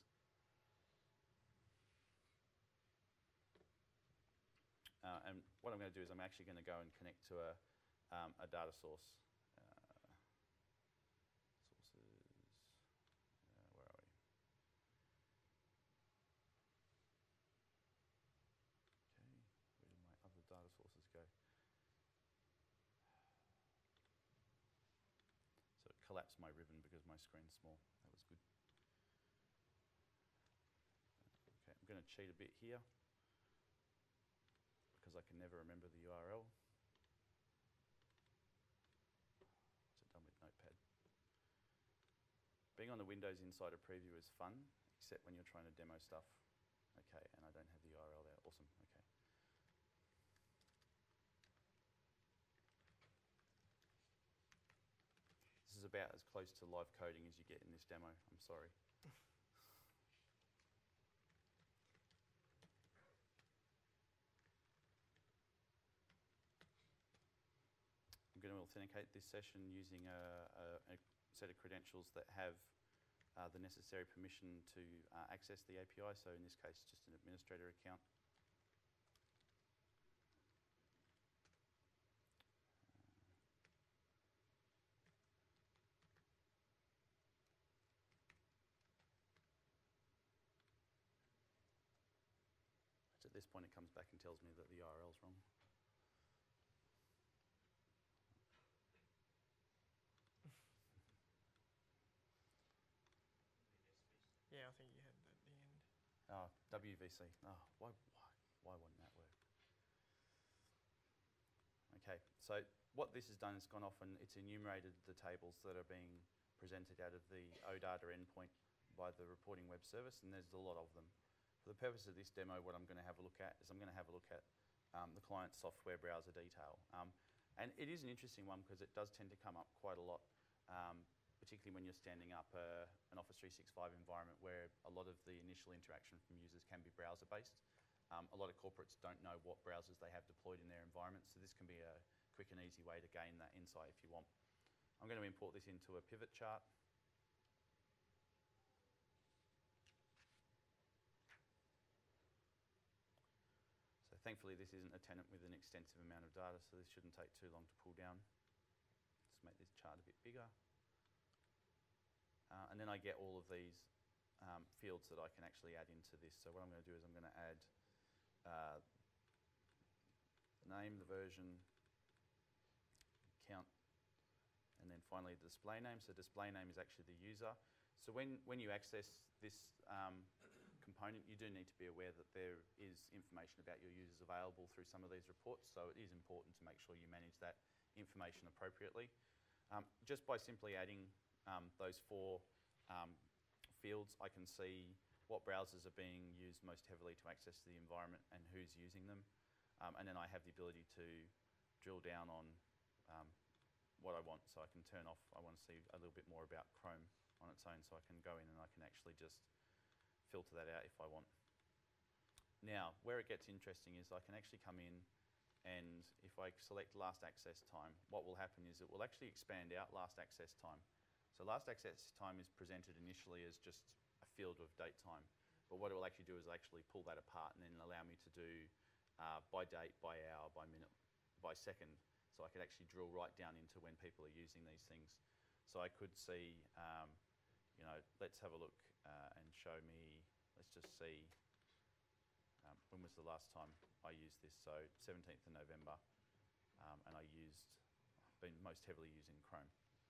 And what I'm going to do is I'm actually going to go and connect to a data source. Sources, where are we? Okay, where did my other data sources go? So it collapsed my ribbon because my screen's small. That was good. Okay, I'm going to cheat a bit here, because I can never remember the URL. What's it done with Notepad? Being on the Windows Insider preview is fun, except when you're trying to demo stuff. Okay, and I don't have the URL there. Awesome, okay. This is about as close to live coding as you get in this demo. I'm sorry. I'm going to authenticate this session using a set of credentials that have the necessary permission to access the API. So in this case, just an administrator account. So at this point, it comes back and tells me that the URL is wrong. Yeah, I think you had that at the end. Oh, WVC. Oh, why wouldn't that work? Okay, so what this has done is gone off and it's enumerated the tables that are being presented out of the OData endpoint by the reporting web service, and there's a lot of them. For the purpose of this demo, what I'm going to have a look at is I'm going to have a look at the client software browser detail. And it is an interesting one because it does tend to come up quite a lot, particularly when you're standing up an Office 365 environment where a lot of the initial interaction from users can be browser-based. A lot of corporates don't know what browsers they have deployed in their environment, so this can be a quick and easy way to gain that insight if you want. I'm going to import this into a pivot chart. So thankfully this isn't a tenant with an extensive amount of data, so this shouldn't take too long to pull down. Let's make this chart a bit bigger. And then I get all of these fields that I can actually add into this. So what I'm going to do is I'm going to add the name, the version, account, finally the display name. So display name is actually the user. So when you access this component, you do need to be aware that there is information about your users available through some of these reports. So it is important to make sure you manage that information appropriately. Just by simply adding those 4 fields, I can see what browsers are being used most heavily to access the environment and who's using them. And then I have the ability to drill down on what I want. So I can turn off, I want to see a little bit more about Chrome on its own, so I can go in and I can actually just filter that out if I want. Now, where it gets interesting is I can actually come in, and if I select last access time, what will happen is it will actually expand out last access time. So last access time is presented initially as just a field of date time, but what it will actually do is actually pull that apart and then allow me to do by date, by hour, by minute, by second, so I could actually drill right down into when people are using these things. So I could see, let's have a look and show me, let's just see, when was the last time I used this? So 17th of November, and been most heavily using Chrome.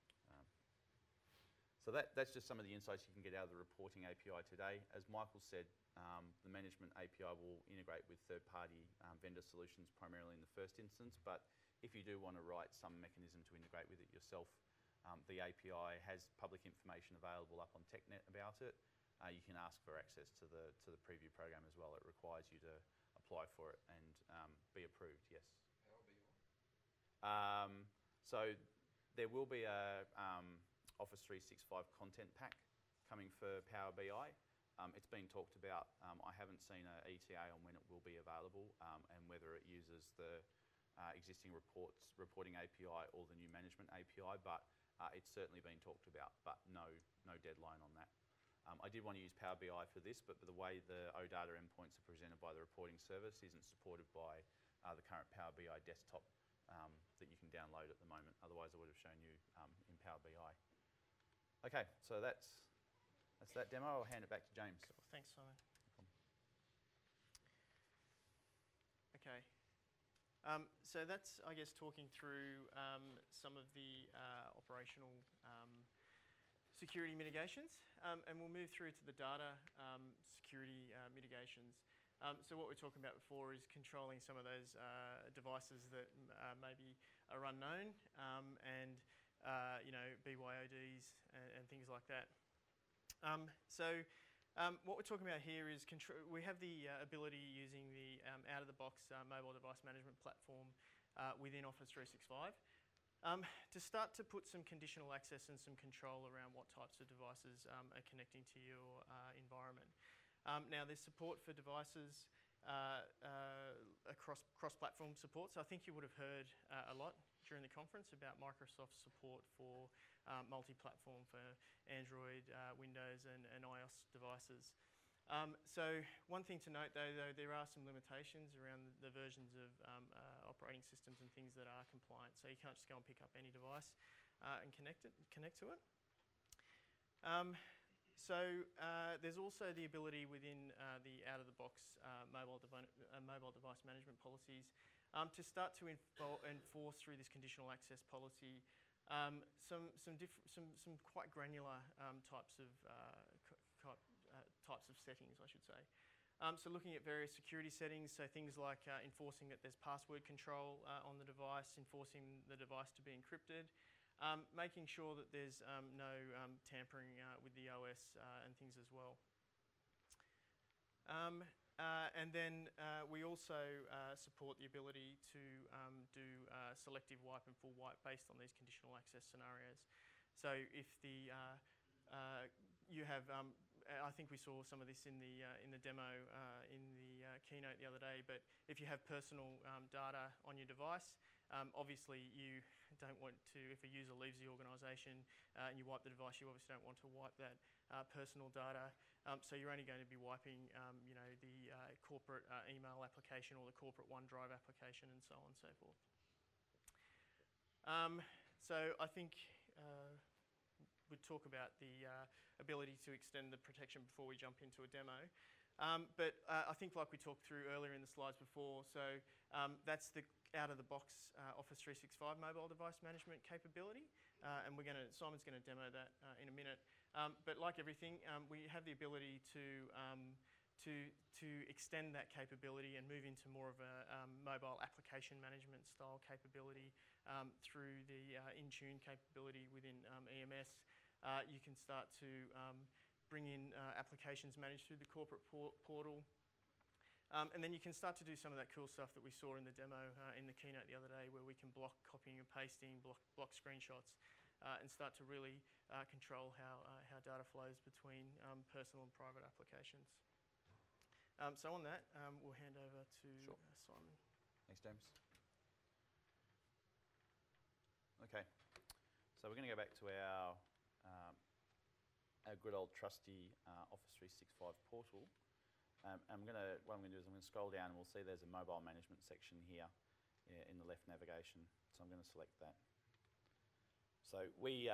So that's just some of the insights you can get out of the reporting API today. As Michael said, the management API will integrate with third-party vendor solutions primarily in the first instance, but if you do want to write some mechanism to integrate with it yourself, the API has public information available up on TechNet about it. You can ask for access to the preview program as well. It requires you to apply for it and be approved, yes. Power BI? So there will be a Office 365 content pack coming for Power BI. It's been talked about. I haven't seen an ETA on when it will be available and whether it uses the existing reporting API or the new management API, but it's certainly been talked about, but no deadline on that. I did want to use Power BI for this, but the way the OData endpoints are presented by the reporting service isn't supported by the current Power BI desktop that you can download at the moment. Otherwise, I would have shown you in Power BI. Okay, so that's that demo. I'll hand it back to James. Cool. Thanks, Simon. Okay. So that's, I guess, talking through some of the operational security mitigations, and we'll move through to the data security mitigations. So what we were talking about before is controlling some of those devices that maybe are unknown, and BYODs and things like that. What we're talking about here is we have the ability using the out-of-the-box mobile device management platform within Office 365 to start to put some conditional access and some control around what types of devices are connecting to your environment. Now, there's support for devices across cross-platform support. So I think you would have heard a lot during the conference about Microsoft's support for multi-platform for Android, Windows and iOS devices. So one thing to note though, there are some limitations around the versions of operating systems and things that are compliant. So you can't just go and pick up any device and connect to it. There's also the ability within the out-of-the-box mobile device management policies to start to enforce through this conditional access policy some quite granular types of settings, I should say. So looking at various security settings, so things like enforcing that there's password control on the device, enforcing the device to be encrypted, making sure that there's no tampering with the OS and things as well. And then we also support the ability to do selective wipe and full wipe based on these conditional access scenarios. So if you have, I think we saw some of this in the demo in the keynote the other day, but if you have personal data on your device, obviously you don't want to, if a user leaves the organisation and you wipe the device, you obviously don't want to wipe that personal data. So you're only going to be wiping, the corporate email application or the corporate OneDrive application and so on and so forth. So I think we'd talk about the ability to extend the protection before we jump into a demo. But I think like we talked through earlier in the slides before, so that's the out-of-the-box Office 365 mobile device management capability. and Simon's going to demo that in a minute. But like everything, we have the ability to extend that capability and move into more of a mobile application management style capability through the Intune capability within EMS. You can start to bring in applications managed through the corporate portal. And then you can start to do some of that cool stuff that we saw in the demo in the keynote the other day, where we can block copying and pasting, block screenshots, and start to really control how data flows between personal and private applications. So on that, we'll hand over to Sure. Simon. Thanks, James. Okay, so we're going to go back to our good old trusty Office 365 portal. What I'm going to do is I'm going to scroll down and we'll see there's a mobile management section here in the left navigation. So I'm going to select that. So we,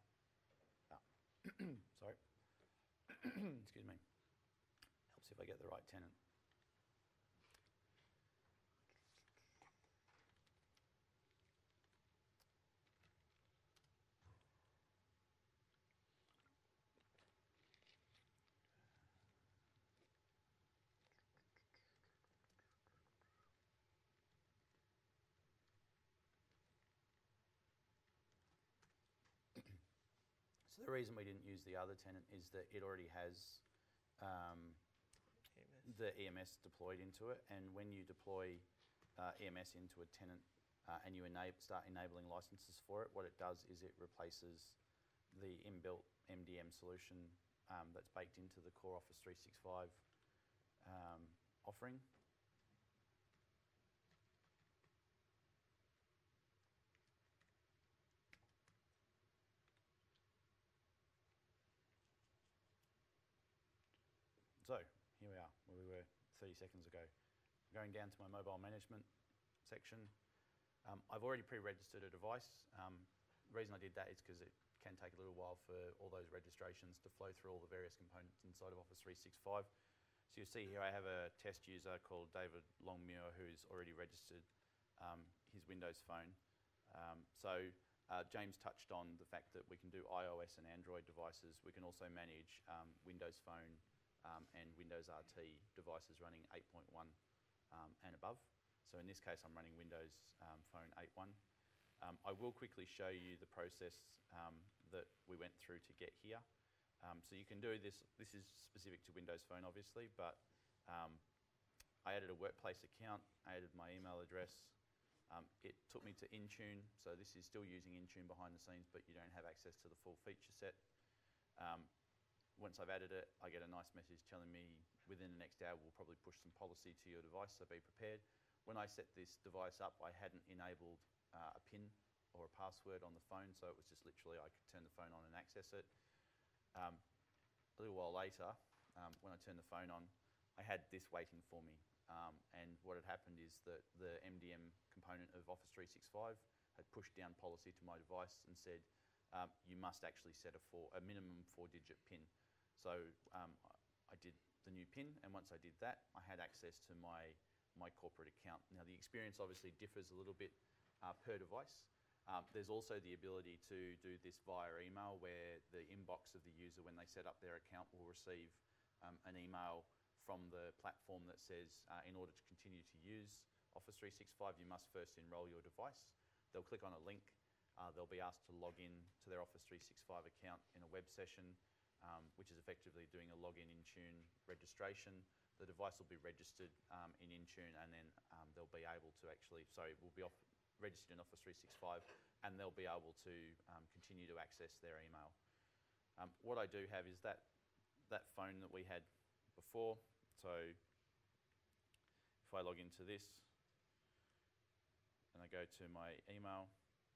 sorry, excuse me. Helps if I get the right tenant. So the reason we didn't use the other tenant is that it already has the EMS deployed into it, and when you deploy EMS into a tenant and you start enabling licenses for it, what it does is it replaces the inbuilt MDM solution that's baked into the core Office 365 offering. So here we are, where we were 30 seconds ago. Going down to my mobile management section. I've already pre-registered a device. The reason I did that is because it can take a little while for all those registrations to flow through all the various components inside of Office 365. So you'll see here I have a test user called David Longmuir who's already registered his Windows phone. James touched on the fact that we can do iOS and Android devices. We can also manage Windows Phone and Windows RT devices running 8.1 and above. So in this case, I'm running Windows Phone 8.1. I will quickly show you the process that we went through to get here. So you can do this. This is specific to Windows Phone, obviously, but I added a workplace account. I added my email address. It took me to Intune. So this is still using Intune behind the scenes, but you don't have access to the full feature set. Once I've added it, I get a nice message telling me within the next hour we'll probably push some policy to your device, so be prepared. When I set this device up, I hadn't enabled a PIN or a password on the phone, so it was just literally I could turn the phone on and access it. A little while later, when I turned the phone on, I had this waiting for me. And what had happened is that the MDM component of Office 365 had pushed down policy to my device and said, you must actually set a minimum 4-digit PIN. So I did the new PIN, and once I did that, I had access to my corporate account. Now the experience obviously differs a little bit per device. There's also the ability to do this via email, where the inbox of the user, when they set up their account, will receive an email from the platform that says, in order to continue to use Office 365, you must first enroll your device. They'll click on a link. They'll be asked to log in to their Office 365 account in a web session, which is effectively doing a login Intune registration. The device will be registered in Intune, and then they'll be able to will be registered in Office 365, and they'll be able to continue to access their email. What I do have is that phone that we had before. So if I log into this and I go to my email,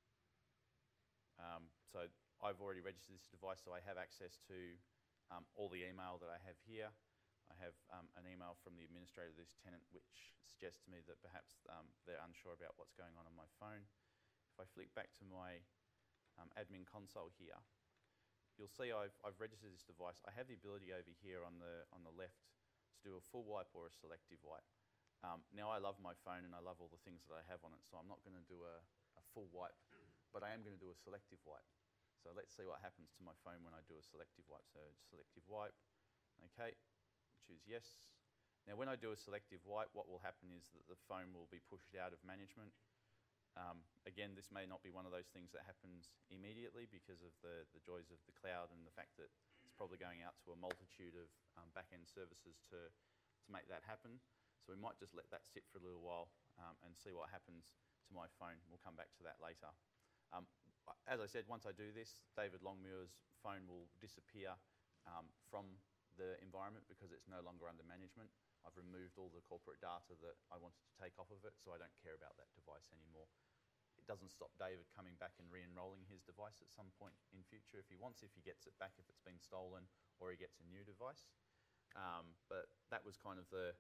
so I've already registered this device, so I have access to all the email that I have here. I have an email from the administrator of this tenant, which suggests to me that perhaps they're unsure about what's going on my phone. If I flick back to my admin console here, you'll see I've registered this device. I have the ability over here on the left to do a full wipe or a selective wipe. Now I love my phone and I love all the things that I have on it, so I'm not going to do a full wipe but I am going to do a selective wipe. So let's see what happens to my phone when I do a selective wipe. So selective wipe, okay, choose yes. Now when I do a selective wipe, what will happen is that the phone will be pushed out of management. Again, this may not be one of those things that happens immediately because of the joys of the cloud and the fact that it's probably going out to a multitude of back-end services to make that happen. So we might just let that sit for a little while and see what happens to my phone. We'll come back to that later. As I said, once I do this, David Longmuir's phone will disappear from the environment because it's no longer under management. I've removed all the corporate data that I wanted to take off of it, so I don't care about that device anymore. It doesn't stop David coming back and re-enrolling his device at some point in future if he wants, if he gets it back, if it's been stolen, or he gets a new device. But that was kind of the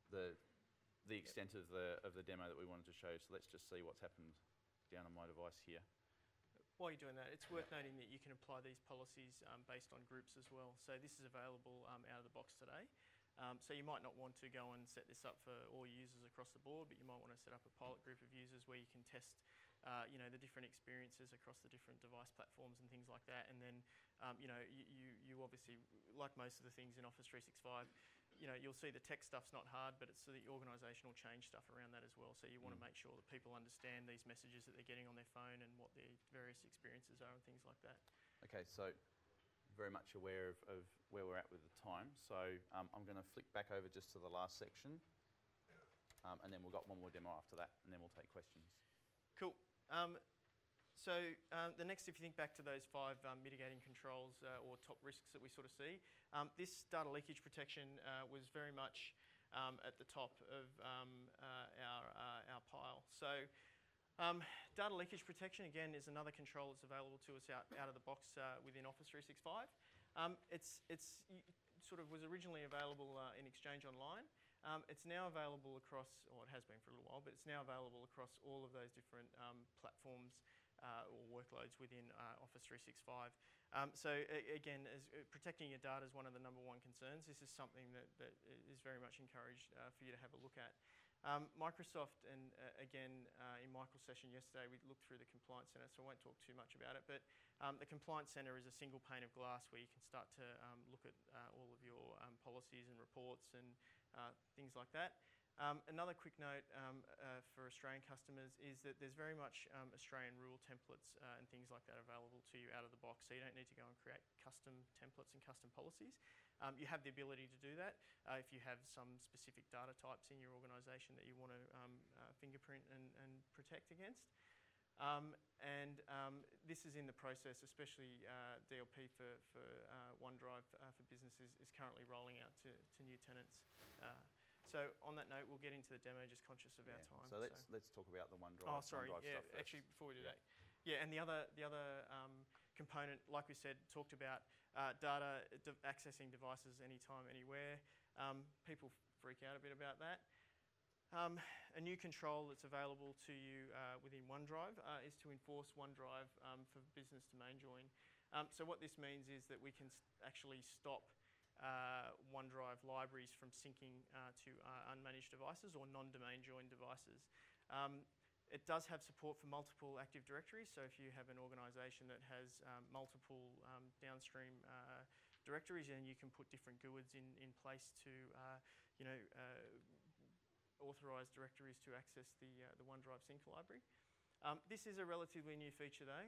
extent of the demo that we wanted to show. So let's just see what's happened down on my device here. While you're doing that, it's worth noting that you can apply these policies based on groups as well. So this is available out of the box today. So you might not want to go and set this up for all users across the board, but you might want to set up a pilot group of users where you can test the different experiences across the different device platforms and things like that. And then, you obviously, like most of the things in Office 365, you'll see the tech stuff's not hard, but it's the organisational change stuff around that as well. So you want to make sure that people understand these messages that they're getting on their phone and what their various experiences are and things like that. Okay, so very much aware of where we're at with the time. So I'm going to flick back over just to the last section, and then we've got one more demo after that, and then we'll take questions. Cool. So the next, if you think back to those 5 mitigating controls or top risks that we sort of see, this data leakage protection was very much at the top of our pile. So data leakage protection, again, is another control that's available to us out of the box within Office 365. It's sort of was originally available in Exchange Online. It's now available across, or it has been for a little while, but it's now available across all of those different platforms or workloads within Office 365. Again, protecting your data is one of the #1 concerns. This is something that is very much encouraged for you to have a look at. Microsoft, and again, in Michael's session yesterday, we looked through the Compliance Centre, so I won't talk too much about it, but the Compliance Centre is a single pane of glass where you can start to look at all of your policies and reports and things like that. Another quick note for Australian customers is that there's very much Australian rule templates and things like that available to you out of the box, so you don't need to go and create custom templates and custom policies. You have the ability to do that if you have some specific data types in your organisation that you want to fingerprint and protect against. This is in the process, especially DLP for OneDrive for Business is currently rolling out to new tenants. So on that note, we'll get into the demo, just conscious of our time. So let's talk about the OneDrive. Oh, sorry. OneDrive Yeah, stuff first. actually, before we do that. Yeah, and the other component, like we said, talked about data accessing devices anytime, anywhere. People freak out a bit about that. A new control that's available to you within OneDrive is to enforce OneDrive for business domain join. So what this means is that we can actually stop OneDrive libraries from syncing to unmanaged devices or non-domain joined devices. It does have support for multiple Active Directories, so if you have an organisation that has multiple downstream directories, then you can put different GUIDs in place to authorise directories to access the OneDrive sync library. This is a relatively new feature though.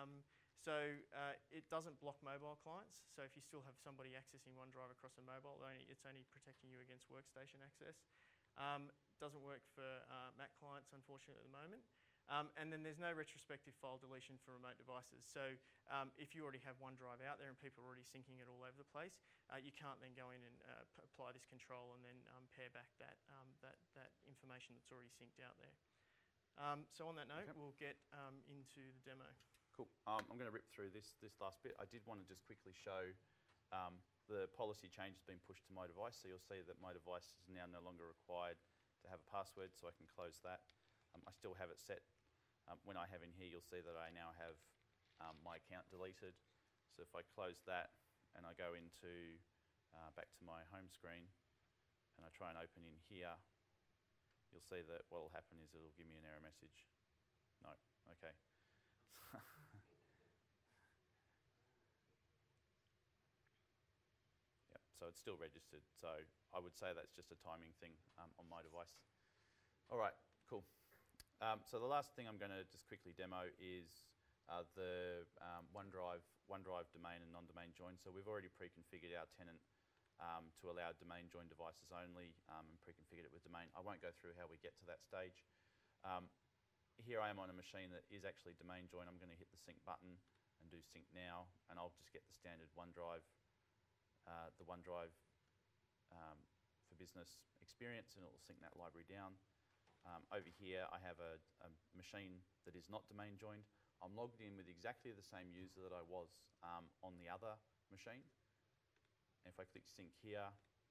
It doesn't block mobile clients, so if you still have somebody accessing OneDrive across a mobile, it's only protecting you against workstation access. Doesn't work for Mac clients, unfortunately, at the moment. And then there's no retrospective file deletion for remote devices. So if you already have OneDrive out there and people are already syncing it all over the place, you can't then go in and apply this control and then pare back that information that's already synced out there. So on that note, we'll get into the demo. Cool. I'm going to rip through this last bit. I did want to just quickly show the policy change has been pushed to my device. So you'll see that my device is now no longer required to have a password, so I can close that. I still have it set. When I have in here, you'll see that I now have my account deleted. So if I close that and I go into back to my home screen and I try and open in here, you'll see that what will happen is it'll give me an error message. No, okay. Yep, so it's still registered. So I would say that's just a timing thing on my device. All right, cool. So the last thing I'm going to just quickly demo is the OneDrive domain and non-domain join. So we've already pre-configured our tenant to allow domain join devices only and pre-configured it with domain. I won't go through how we get to that stage. Here I am on a machine that is actually domain join. I'm going to hit the sync button and do sync now, and I'll just get the standard OneDrive, the OneDrive for Business experience, and it will sync that library down. Over here, I have a machine that is not domain joined. I'm logged in with exactly the same user that I was on the other machine. And if I click sync here,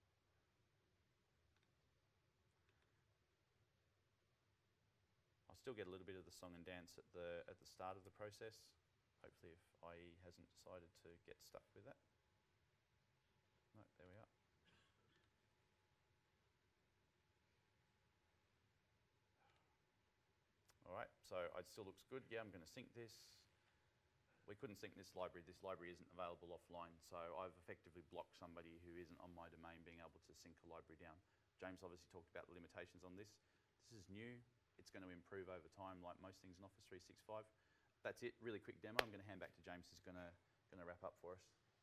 I'll still get a little bit of the song and dance at the start of the process. Hopefully, if IE hasn't decided to get stuck with that. No, there we are. All right, so it still looks good. Yeah, I'm going to sync this. We couldn't sync this library. This library isn't available offline, so I've effectively blocked somebody who isn't on my domain being able to sync a library down. James obviously talked about the limitations on this. This is new. It's going to improve over time, like most things in Office 365. That's it. Really quick demo. I'm going to hand back to James, who's going to wrap up for us.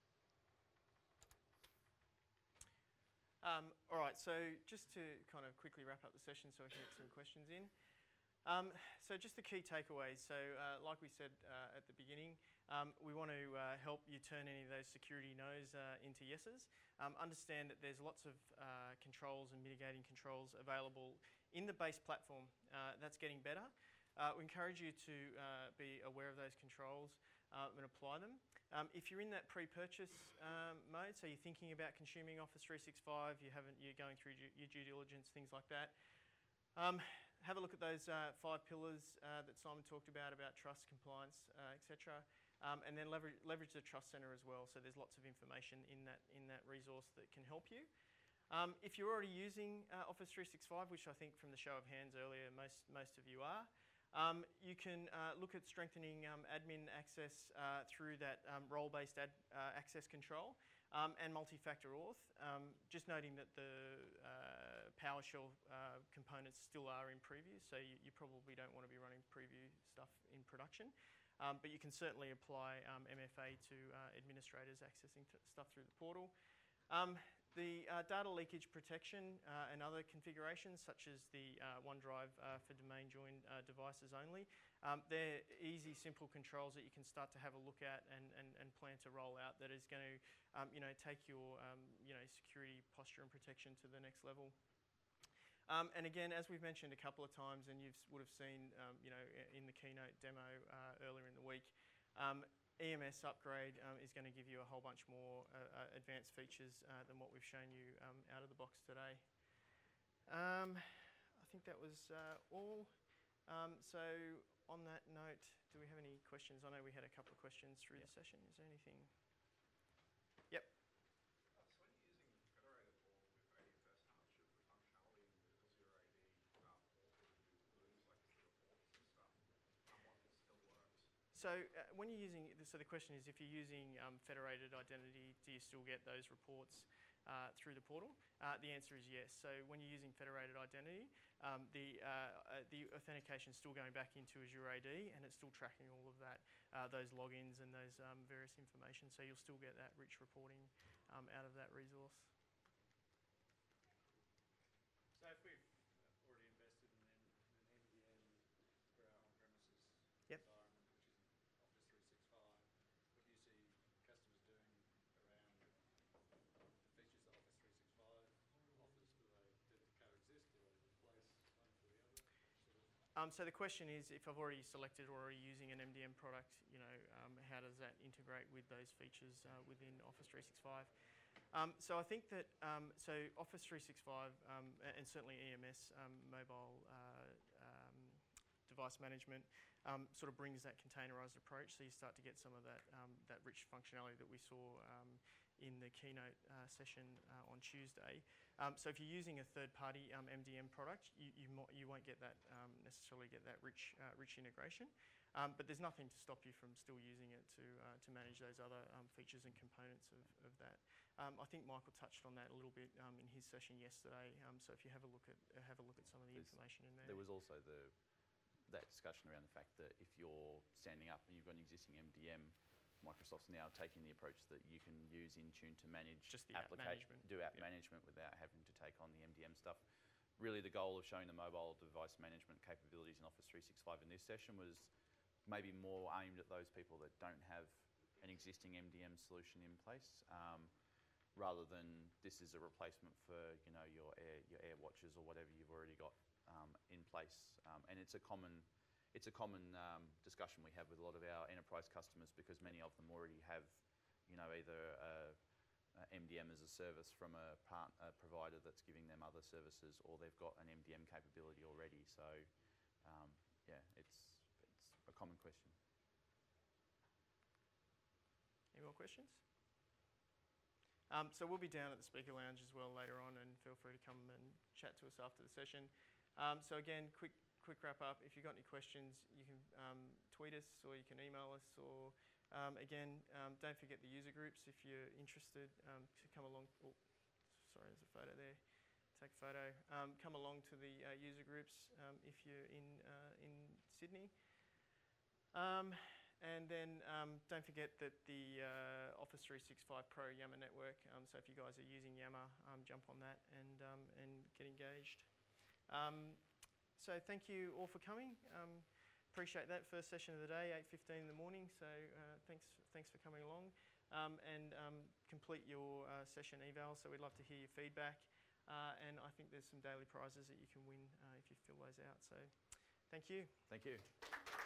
All right, so just to kind of quickly wrap up the session so I can get some questions in. So just the key takeaways. So like we said at the beginning, we want to help you turn any of those security no's into yeses. Understand that there's lots of controls and mitigating controls available in the base platform. That's getting better. We encourage you to be aware of those controls and apply them. If you're in that pre-purchase mode, so you're thinking about consuming Office 365, you're going through your due diligence, things like that. Have a look at those 5 pillars that Simon talked about trust, compliance, etc. And then leverage the Trust Center as well. So there's lots of information in that resource that can help you. If you're already using Office 365, which I think from the show of hands earlier, most of you are, you can look at strengthening admin access through that role-based access control and multi-factor auth. Just noting that the PowerShell components still are in preview, so you probably don't want to be running preview stuff in production. But you can certainly apply MFA to administrators accessing stuff through the portal. The data leakage protection and other configurations, such as the OneDrive for domain join devices only, they're easy, simple controls that you can start to have a look at and plan to roll out that is going to take your security posture and protection to the next level. And again, as we've mentioned a couple of times, and you would have seen in the keynote demo earlier in the week, EMS upgrade is going to give you a whole bunch more advanced features than what we've shown you out of the box today. I think that was all. So on that note, do we have any questions? I know we had a couple of questions through the session. Is there anything? Yep. So when you're using Federated or with AFS, how much of the functionality in the Azure AD portal do you lose, like the reports and stuff, and what still works? So when you're using, so the question is, if you're using federated identity, do you still get those reports through the portal? The answer is yes. So when you're using federated identity, the authentication is still going back into Azure AD, and it's still tracking all of that, those logins and those various information. So you'll still get that rich reporting out of that resource. So if we've already invested in an MDM for our on-premises Yep. environment, which isn't Office 365, what do you see customers doing around the features that Office 365 offers? Do they coexist? Do they replace one for the other? So the question is, if I've already selected or already using an MDM product, how does that integrate with those features within Office 365? So I think that Office 365 and certainly EMS, mobile device management, sort of brings that containerized approach. So you start to get some of that rich functionality that we saw in the keynote session on Tuesday. So if you're using a third-party MDM product, you won't get that necessarily get that rich integration. But there's nothing to stop you from still using it to manage those other features and components of that. I think Michael touched on that a little bit in his session yesterday. So if you have a look at some of the information in there. There was also that discussion around the fact that if you're standing up and you've got an existing MDM, Microsoft's now taking the approach that you can use Intune to manage Just the app management. do app management without having to take on the MDM stuff. Really, the goal of showing the mobile device management capabilities in Office 365 in this session was maybe more aimed at those people that don't have an existing MDM solution in place, rather than this is a replacement for your AirWatches or whatever you've already got in place. And it's a common discussion we have with a lot of our enterprise customers, because many of them already have either MDM as a service from a provider that's giving them other services, or they've got an MDM capability already. So yeah, it's a common question. Any more questions? So we'll be down at the speaker lounge as well later on, and feel free to come and chat to us after the session. So again, quick wrap up. If you've got any questions, you can tweet us or you can email us. Or again, don't forget the user groups if you're interested to come along. Oh, sorry, there's a photo there. Take a photo. Come along to the user groups if you're in Sydney. And then don't forget that the Office 365 Pro Yammer network. So if you guys are using Yammer, jump on that and get engaged. So thank you all for coming. Appreciate that. First session of the day, 8:15 in the morning. So thanks for coming along. And complete your session eval. So we'd love to hear your feedback. And I think there's some daily prizes that you can win if you fill those out. So thank you. Thank you.